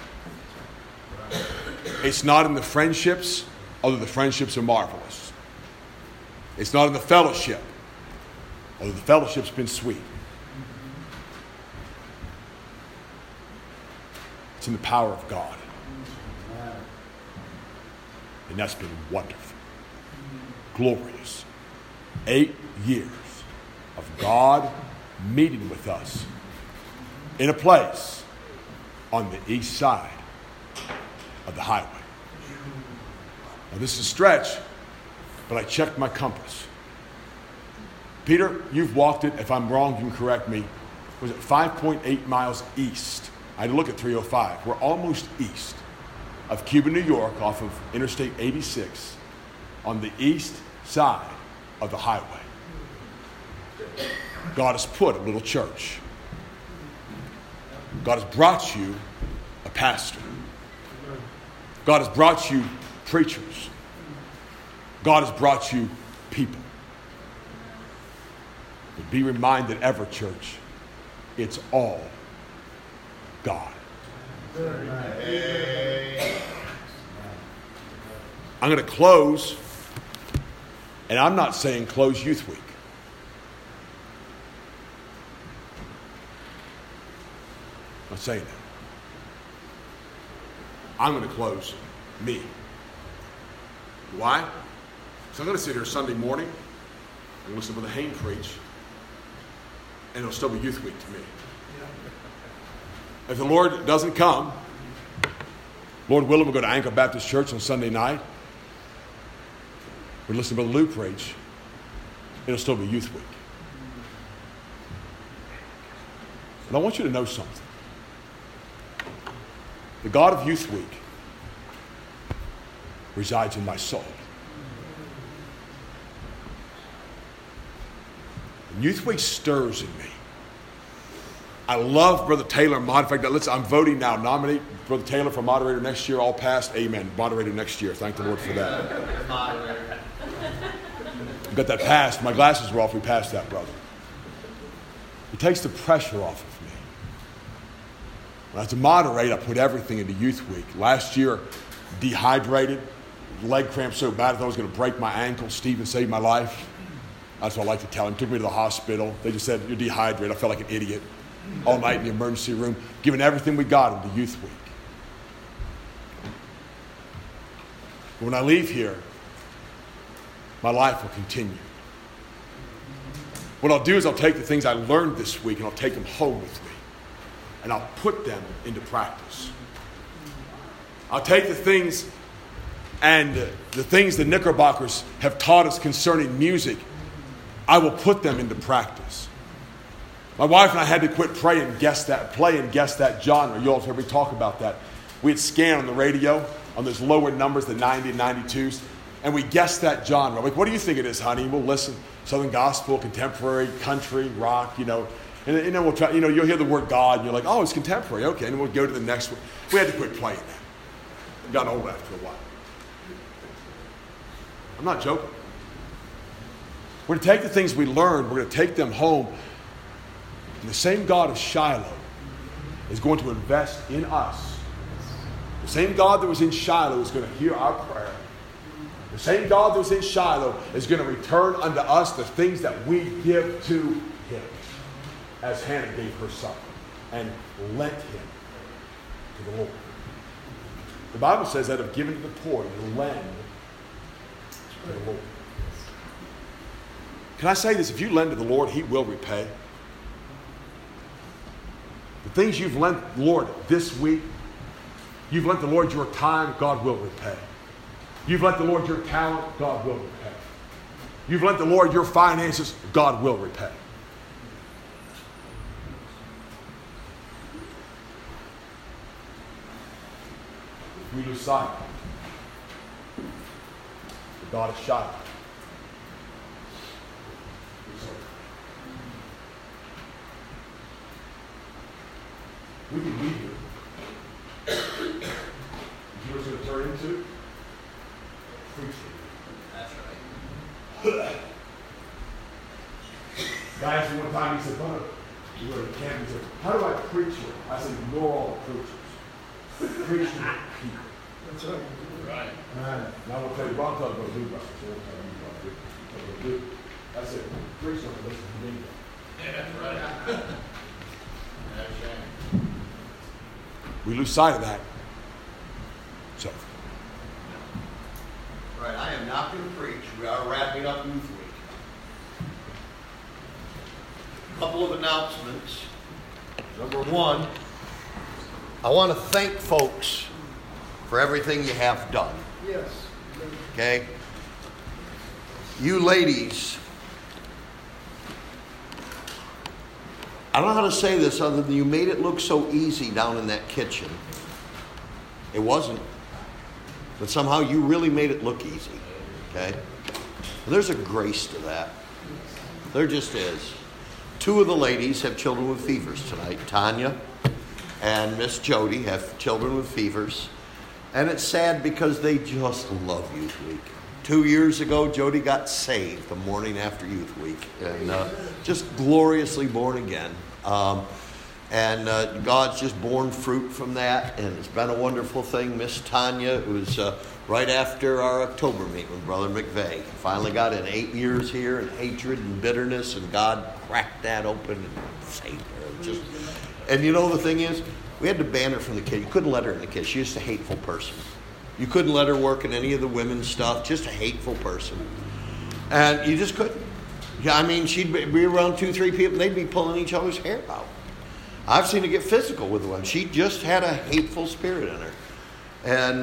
It's not in the friendships, although the friendships are marvelous. It's not in the fellowship, although the fellowship's been sweet. It's in the power of God. And that's been wonderful. Glorious. 8 years of God meeting with us in a place on the east side of the highway. Now this is a stretch, but I checked my compass. Peter, you've walked it. If I'm wrong, you can correct me. Was it 5.8 miles east? I had to look at 305. We're almost east of Cuba, New York, off of Interstate 86, on the east side of the highway. God has put a little church. God has brought you a pastor. God has brought you preachers. God has brought you people. But be reminded ever, church, it's all God. I'm going to close, and I'm not saying close Youth Week. I'm not saying that. I'm going to close me. Why? Because I'm going to sit here Sunday morning and listen to the Hain preach, and it'll still be Youth Week to me. If the Lord doesn't come, Lord willing, we'll go to Anchor Baptist Church on Sunday night. We'll listen to Brother Lou preach. It'll still be Youth Week. And I want you to know something. The God of Youth Week resides in my soul. And Youth Week stirs in me. I love Brother Taylor. In fact, I'm voting now. Nominate Brother Taylor for moderator next year. All passed. Amen. Moderator next year. Thank the Lord for that. Moderator. We got that passed. My glasses were off. We passed that, brother. It takes the pressure off of me. When I was to moderate, I put everything into Youth Week. Last year, dehydrated, leg cramp so bad I thought I was going to break my ankle. Stephen saved my life. That's what I like to tell him. Took me to the hospital. They just said, you're dehydrated. I felt like an idiot. All night in the emergency room, giving everything we got into Youth Week. But when I leave here, my life will continue. What I'll do is I'll take the things I learned this week and I'll take them home with me. And I'll put them into practice. I'll take the things and the things the Knickerbockers have taught us concerning music, I will put them into practice. My wife and I had to quit play and guess that genre. You all have heard me talk about that. We had scanned on the radio on those lower numbers, the 90 and 92s, and we guessed that genre. Like, what do you think it is, honey? We'll listen. Southern gospel, contemporary, country, rock, and then we'll try, you'll hear the word God, and you're like, oh, it's contemporary. Okay, and we'll go to the next one. We had to quit playing that. We got old after a while. I'm not joking. We're going to take the things we learned, we're going to take them home. And the same God of Shiloh is going to invest in us. The same God that was in Shiloh is going to hear our prayer. The same God that was in Shiloh is going to return unto us the things that we give to him, as Hannah gave her son and lent him to the Lord. The Bible says that of giving to the poor, you lend to the Lord. Can I say this? If you lend to the Lord, he will repay. The things you've lent the Lord this week, you've lent the Lord your time, God will repay. You've lent the Lord your talent, God will repay. You've lent the Lord your finances, God will repay. We lose sight. The God is shy. We can be here. You know what it's going to turn into? Preaching. That's right. Guy asked me one time, he said, "Brother, you were in camp." He said, "How do I preach it?" I said, "Ignore all the preachers. Preach to the people." That's right. Right. Now I will tell you, Ron tells me what to do, brother. So I'll tell you what to do. That's it. Preach something, listen to me. Yeah, that's right. That's right. We lose sight of that. So, Right, I am not going to preach. We are wrapping up Youth Week. A couple of announcements. Number one, I want to thank folks for everything you have done. Yes. Okay? You ladies, I don't know how to say this other than you made it look so easy down in that kitchen. It wasn't. But somehow you really made it look easy. Okay? There's a grace to that. There just is. Two of the ladies have children with fevers tonight. Tanya and Miss Jody have children with fevers. And it's sad because they just love Youth Week. 2 years ago, Jody got saved the morning after Youth Week. And just gloriously born again. And God's just borne fruit from that. And it's been a wonderful thing. Miss Tanya, it was right after our October meeting with Brother McVeigh. Finally got in 8 years here and hatred and bitterness. And God cracked that open and saved her. And you know the thing is, we had to ban her from the kids. You couldn't let her in the kids. She was just a hateful person. You couldn't let her work in any of the women's stuff. Just a hateful person. And you just couldn't. Yeah, I mean, she'd be around 2-3 people. They'd be pulling each other's hair out. I've seen her get physical with one. She just had a hateful spirit in her. And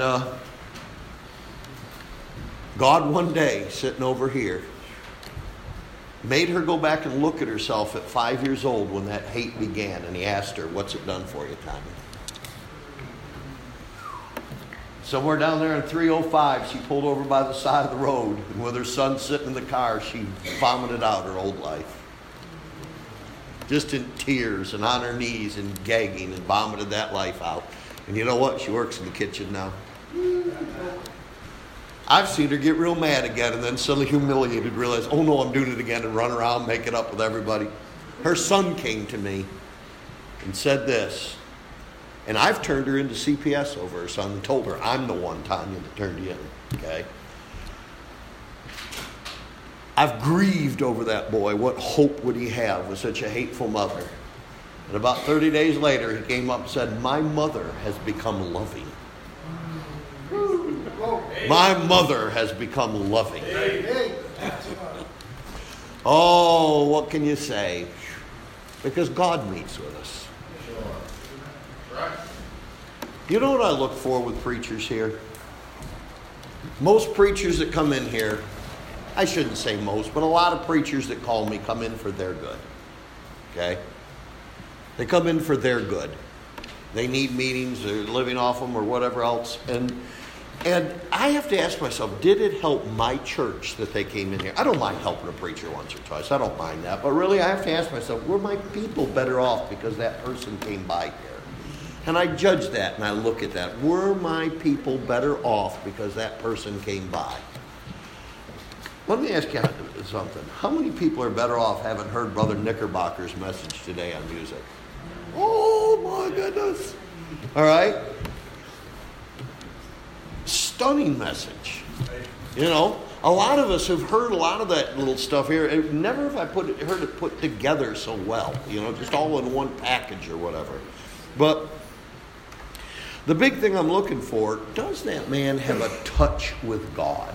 God one day, sitting over here, made her go back and look at herself at 5 years old when that hate began. And he asked her, "What's it done for you, Tommy?" Somewhere down there in 305, she pulled over by the side of the road. And with her son sitting in the car, she vomited out her old life. Just in tears and on her knees and gagging and vomited that life out. And you know what? She works in the kitchen now. I've seen her get real mad again and then suddenly humiliated, realize, "Oh no, I'm doing it again," and run around, make it up with everybody. Her son came to me and said this, and I've turned her into CPS over her son and told her, "I'm the one, Tanya, that turned you in." Okay? I've grieved over that boy. What hope would he have with such a hateful mother? And about 30 days later, he came up and said, "My mother has become loving. My mother has become loving." Oh, what can you say? Because God meets with us. You know what I look for with preachers here? Most preachers that come in here, I shouldn't say most, but a lot of preachers that call me come in for their good. Okay? They come in for their good. They need meetings, they're living off them or whatever else. And I have to ask myself, did it help my church that they came in here? I don't mind helping a preacher once or twice. I don't mind that. But really, I have to ask myself, were my people better off because that person came by here? And I judge that and I look at that. Were my people better off because that person came by? Let me ask you something. How many people are better off having heard Brother Knickerbocker's message today on music? Oh my goodness. All right? Stunning message. You know, a lot of us have heard a lot of that little stuff here. Never have I heard it put together so well. You know, just all in one package or whatever. But the big thing I'm looking for, does that man have a touch with God?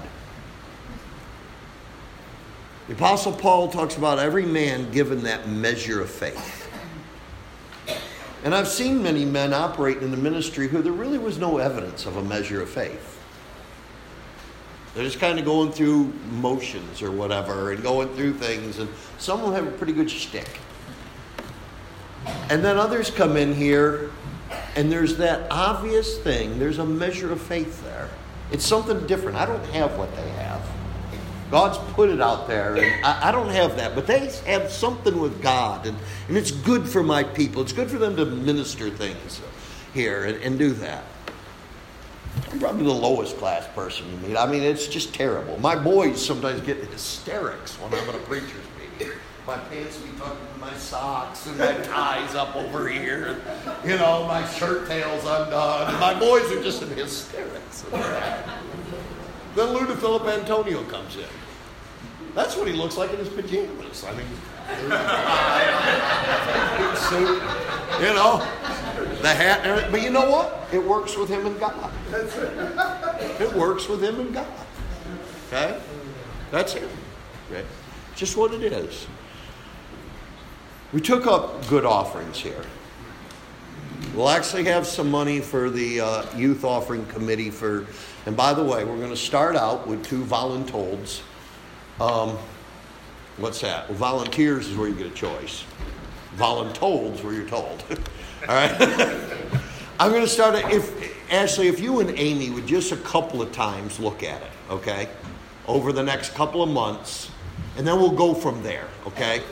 The Apostle Paul talks about every man given that measure of faith. And I've seen many men operate in the ministry who there really was no evidence of a measure of faith. They're just kind of going through motions or whatever and going through things. And some of them have a pretty good shtick. And then others come in here and there's that obvious thing. There's a measure of faith there. It's something different. I don't have what they have. God's put it out there, and I don't have that. But they have something with God, and it's good for my people. It's good for them to minister things here and do that. I'm probably the lowest class person you meet. I mean, it's just terrible. My boys sometimes get hysterics when I'm at a preacher's meeting. My pants be tucked in my socks, and my tie's up over here. And, you know, my shirt tail's undone. My boys are just in hysterics. Then Luna Philip Antonio comes in. That's what he looks like in his pajamas. I mean, suit, you know, the hat. But you know what? It works with him and God. It works with him and God. Okay? That's it. Okay? Just what it is. We took up good offerings here. We'll actually have some money for the youth offering committee for, and by the way, we're going to start out with 2 voluntold. What's that? Well, volunteers is where you get a choice. Voluntold's where you're told. All right? I'm going to start it. If you and Amy would just a couple of times look at it, okay? Over the next couple of months, and then we'll go from there, okay?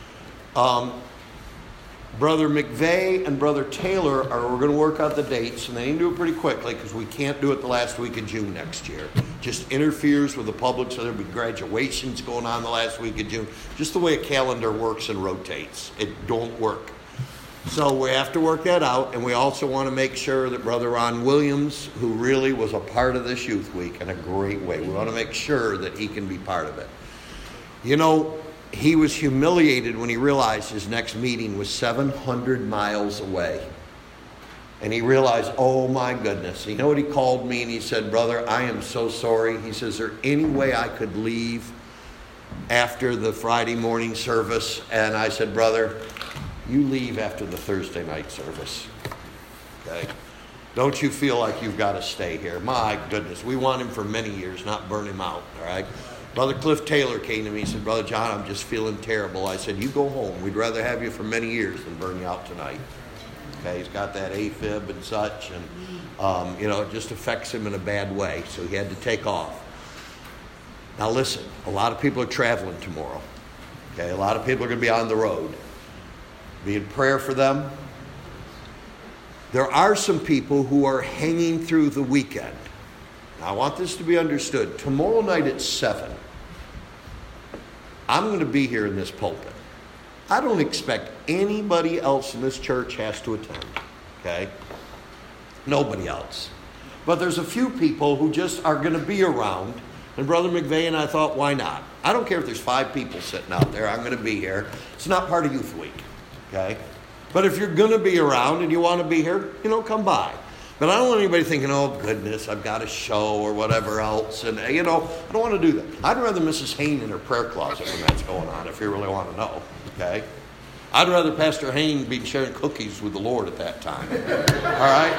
Brother McVeigh and Brother Taylor we're going to work out the dates, and they need to do it pretty quickly because we can't do it the last week of June next year. Just interferes with the public, so there'll be graduations going on the last week of June. Just the way a calendar works and rotates. It don't work. So we have to work that out, and we also want to make sure that Brother Ron Williams, who really was a part of this Youth Week in a great way, we want to make sure that he can be part of it. You know, he was humiliated when he realized his next meeting was 700 miles away. And he realized, oh my goodness. You know what he called me and he said, brother, I am so sorry. He says, is there any way I could leave after the Friday morning service? And I said, brother, you leave after the Thursday night service. Okay? Don't you feel like you've got to stay here? My goodness. We want him for many years, not burn him out. All right? Brother Cliff Taylor came to me and said, Brother John, I'm just feeling terrible. I said, you go home. We'd rather have you for many years than burn you out tonight. Okay, he's got that AFib and such, and, it just affects him in a bad way, so he had to take off. Now listen, a lot of people are traveling tomorrow. Okay, a lot of people are going to be on the road. Be in prayer for them. There are some people who are hanging through the weekend. Now, I want this to be understood. Tomorrow night at 7, I'm going to be here in this pulpit. I don't expect anybody else in this church has to attend. Okay? Nobody else. But there's a few people who just are going to be around. And Brother McVeigh and I thought, why not? I don't care if there's 5 people sitting out there. I'm going to be here. It's not part of Youth Week. Okay? But if you're going to be around and you want to be here, come by. But I don't want anybody thinking, oh, goodness, I've got a show or whatever else. And, I don't want to do that. I'd rather Mrs. Hain in her prayer closet when that's going on, if you really want to know. Okay? I'd rather Pastor Hain be sharing cookies with the Lord at that time. All right?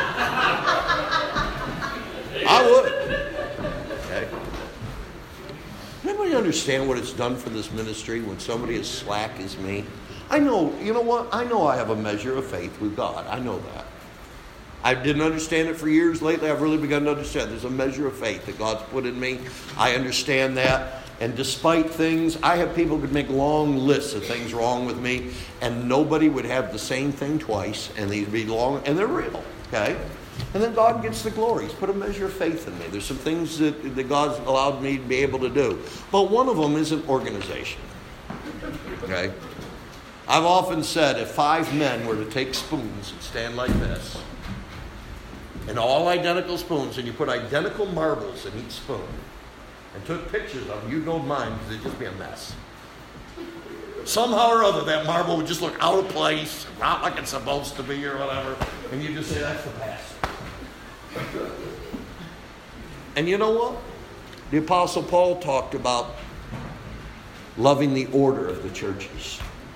I would. Okay? Anybody understand what it's done for this ministry when somebody as slack as me? I know, you know what? I know I have a measure of faith with God. I know that. I didn't understand it for years. Lately, I've really begun to understand. There's a measure of faith that God's put in me. I understand that. And despite things, I have people who could make long lists of things wrong with me, and nobody would have the same thing twice, and they'd be long, and they're real, okay? And then God gets the glory. He's put a measure of faith in me. There's some things that God's allowed me to be able to do. But one of them is an organization, okay? I've often said if 5 men were to take spoons and stand like this, and all identical spoons, and you put identical marbles in each spoon, and took pictures of them, you don't mind because it'd just be a mess. Somehow or other, that marble would just look out of place, not like it's supposed to be or whatever, and you just say, that's the pastor. And you know what? The Apostle Paul talked about loving the order of the churches.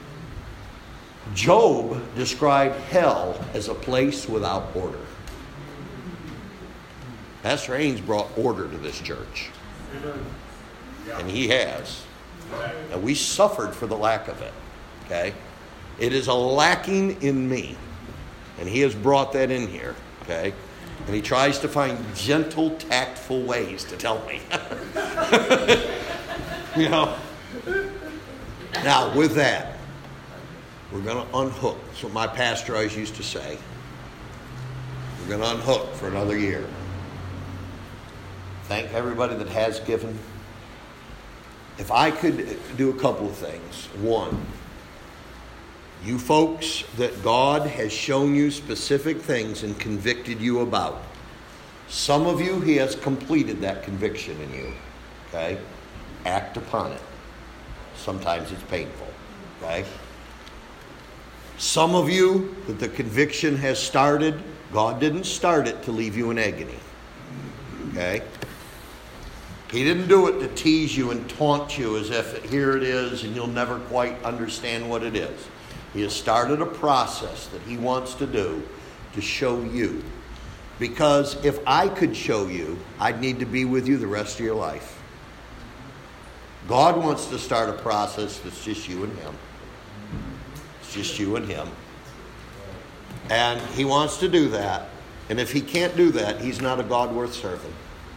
Job described hell as a place without order. Pastor Haynes brought order to this church. And he has. And we suffered for the lack of it. Okay? It is a lacking in me. And he has brought that in here. Okay? And he tries to find gentle, tactful ways to tell me. You know? Now, with that, we're going to unhook. That's what my pastor always used to say. We're going to unhook for another year. Thank everybody that has given. If I could do a couple of things. One, you folks that God has shown you specific things and convicted you about. Some of you, he has completed that conviction in you. Okay? Act upon it. Sometimes it's painful. Okay? Some of you that the conviction has started, God didn't start it to leave you in agony. Okay? He didn't do it to tease you and taunt you as if here it is and you'll never quite understand what it is. He has started a process that he wants to do to show you. Because if I could show you, I'd need to be with you the rest of your life. God wants to start a process that's just you and him. It's just you and him. And he wants to do that. And if he can't do that, he's not a God worth serving.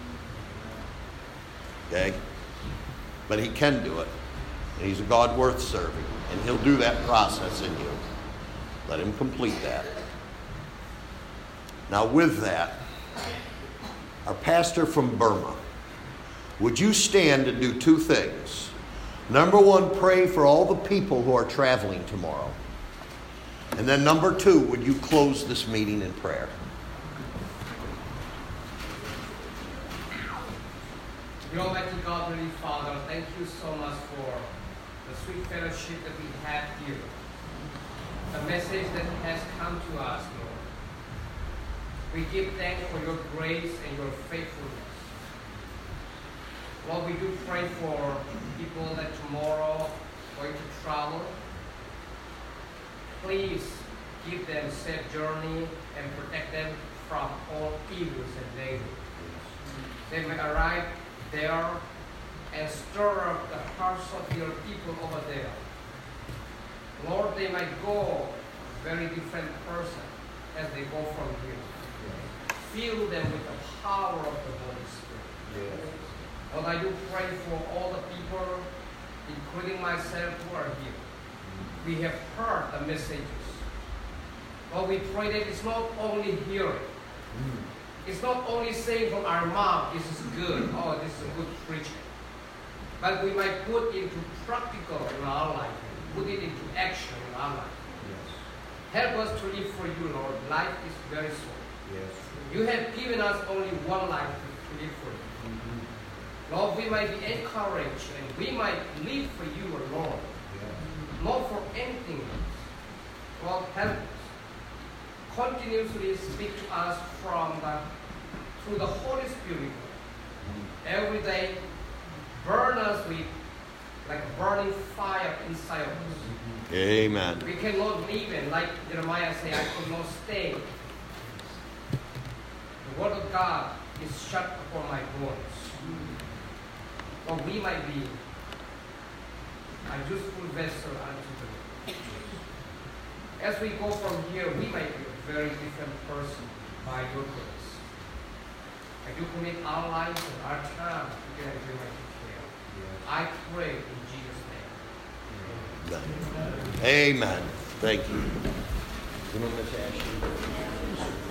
Okay? But he can do it. And he's a God worth serving. And he'll do that process in you. Let him complete that. Now with that, our pastor from Burma, would you stand and do two things? Number one, pray for all the people who are traveling tomorrow. And then number two, would you close this meeting in prayer? Dear Almighty God, Holy Father, thank you so much for the sweet fellowship that we have here. The message that has come to us, Lord. We give thanks for your grace and your faithfulness. Lord, we do pray for people that tomorrow are going to travel. Please give them safe journey and protect them from all evils and dangers. They may arrive there and stir up the hearts of your people over there. Lord, they might go a very different person as they go from here. Fill them with the power of the Holy Spirit. Lord, I do pray for all the people, including myself, who are here. We have heard the messages. Lord, we pray that it's not only hearing. It's not only saying from our mouth, this is good, oh, this is a good preaching. But we might put into practical in our life, put it into action in our life. Yes. Help us to live for you, Lord. Life is very short. Yes. You have given us only one life to live for you. Mm-hmm. Lord, we might be encouraged and we might live for you alone. Yes. Not for anything else. Lord, help us. Continuously speak to us through the Holy Spirit. Every day, burn us with like a burning fire inside of us. Amen. We cannot live in, like Jeremiah said, I could not stay. The word of God is shut upon my bones. But we might be a useful vessel unto the Lord. As we go from here, we might be a very different person by your grace. I do commit our lives and our time together in my care. I pray in Jesus' name. Amen. Thank you. You know, Miss Ashley.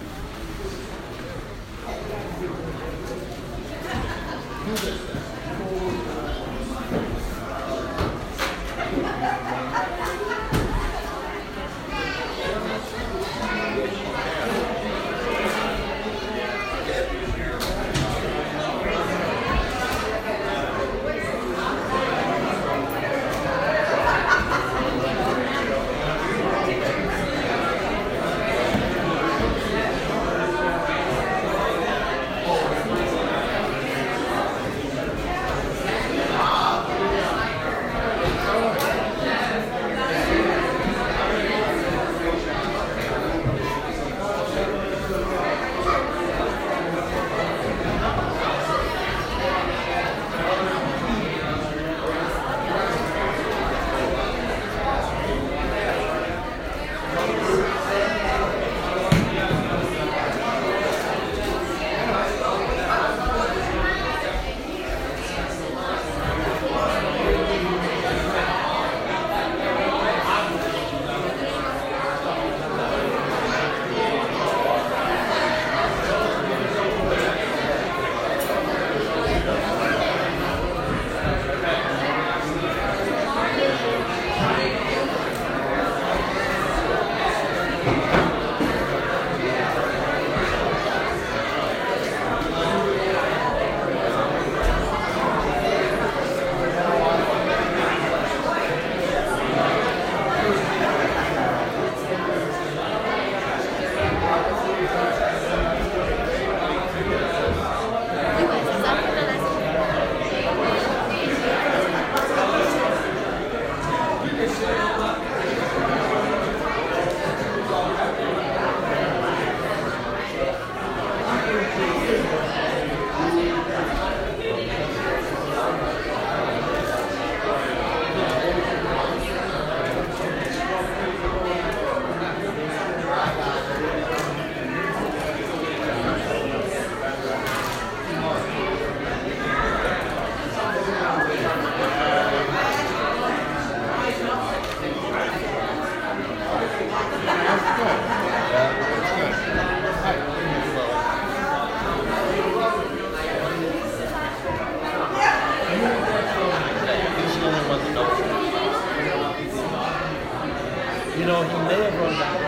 know, he may have run down.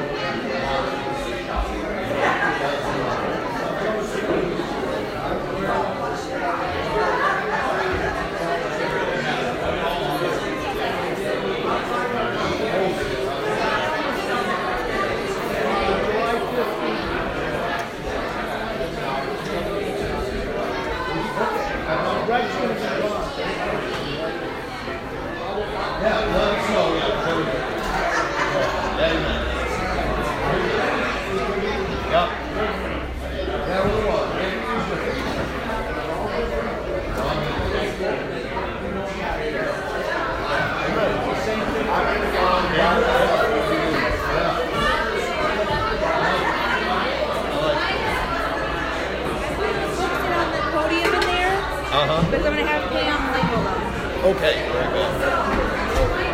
Because I'm going to have to play on the label though. Okay, very good.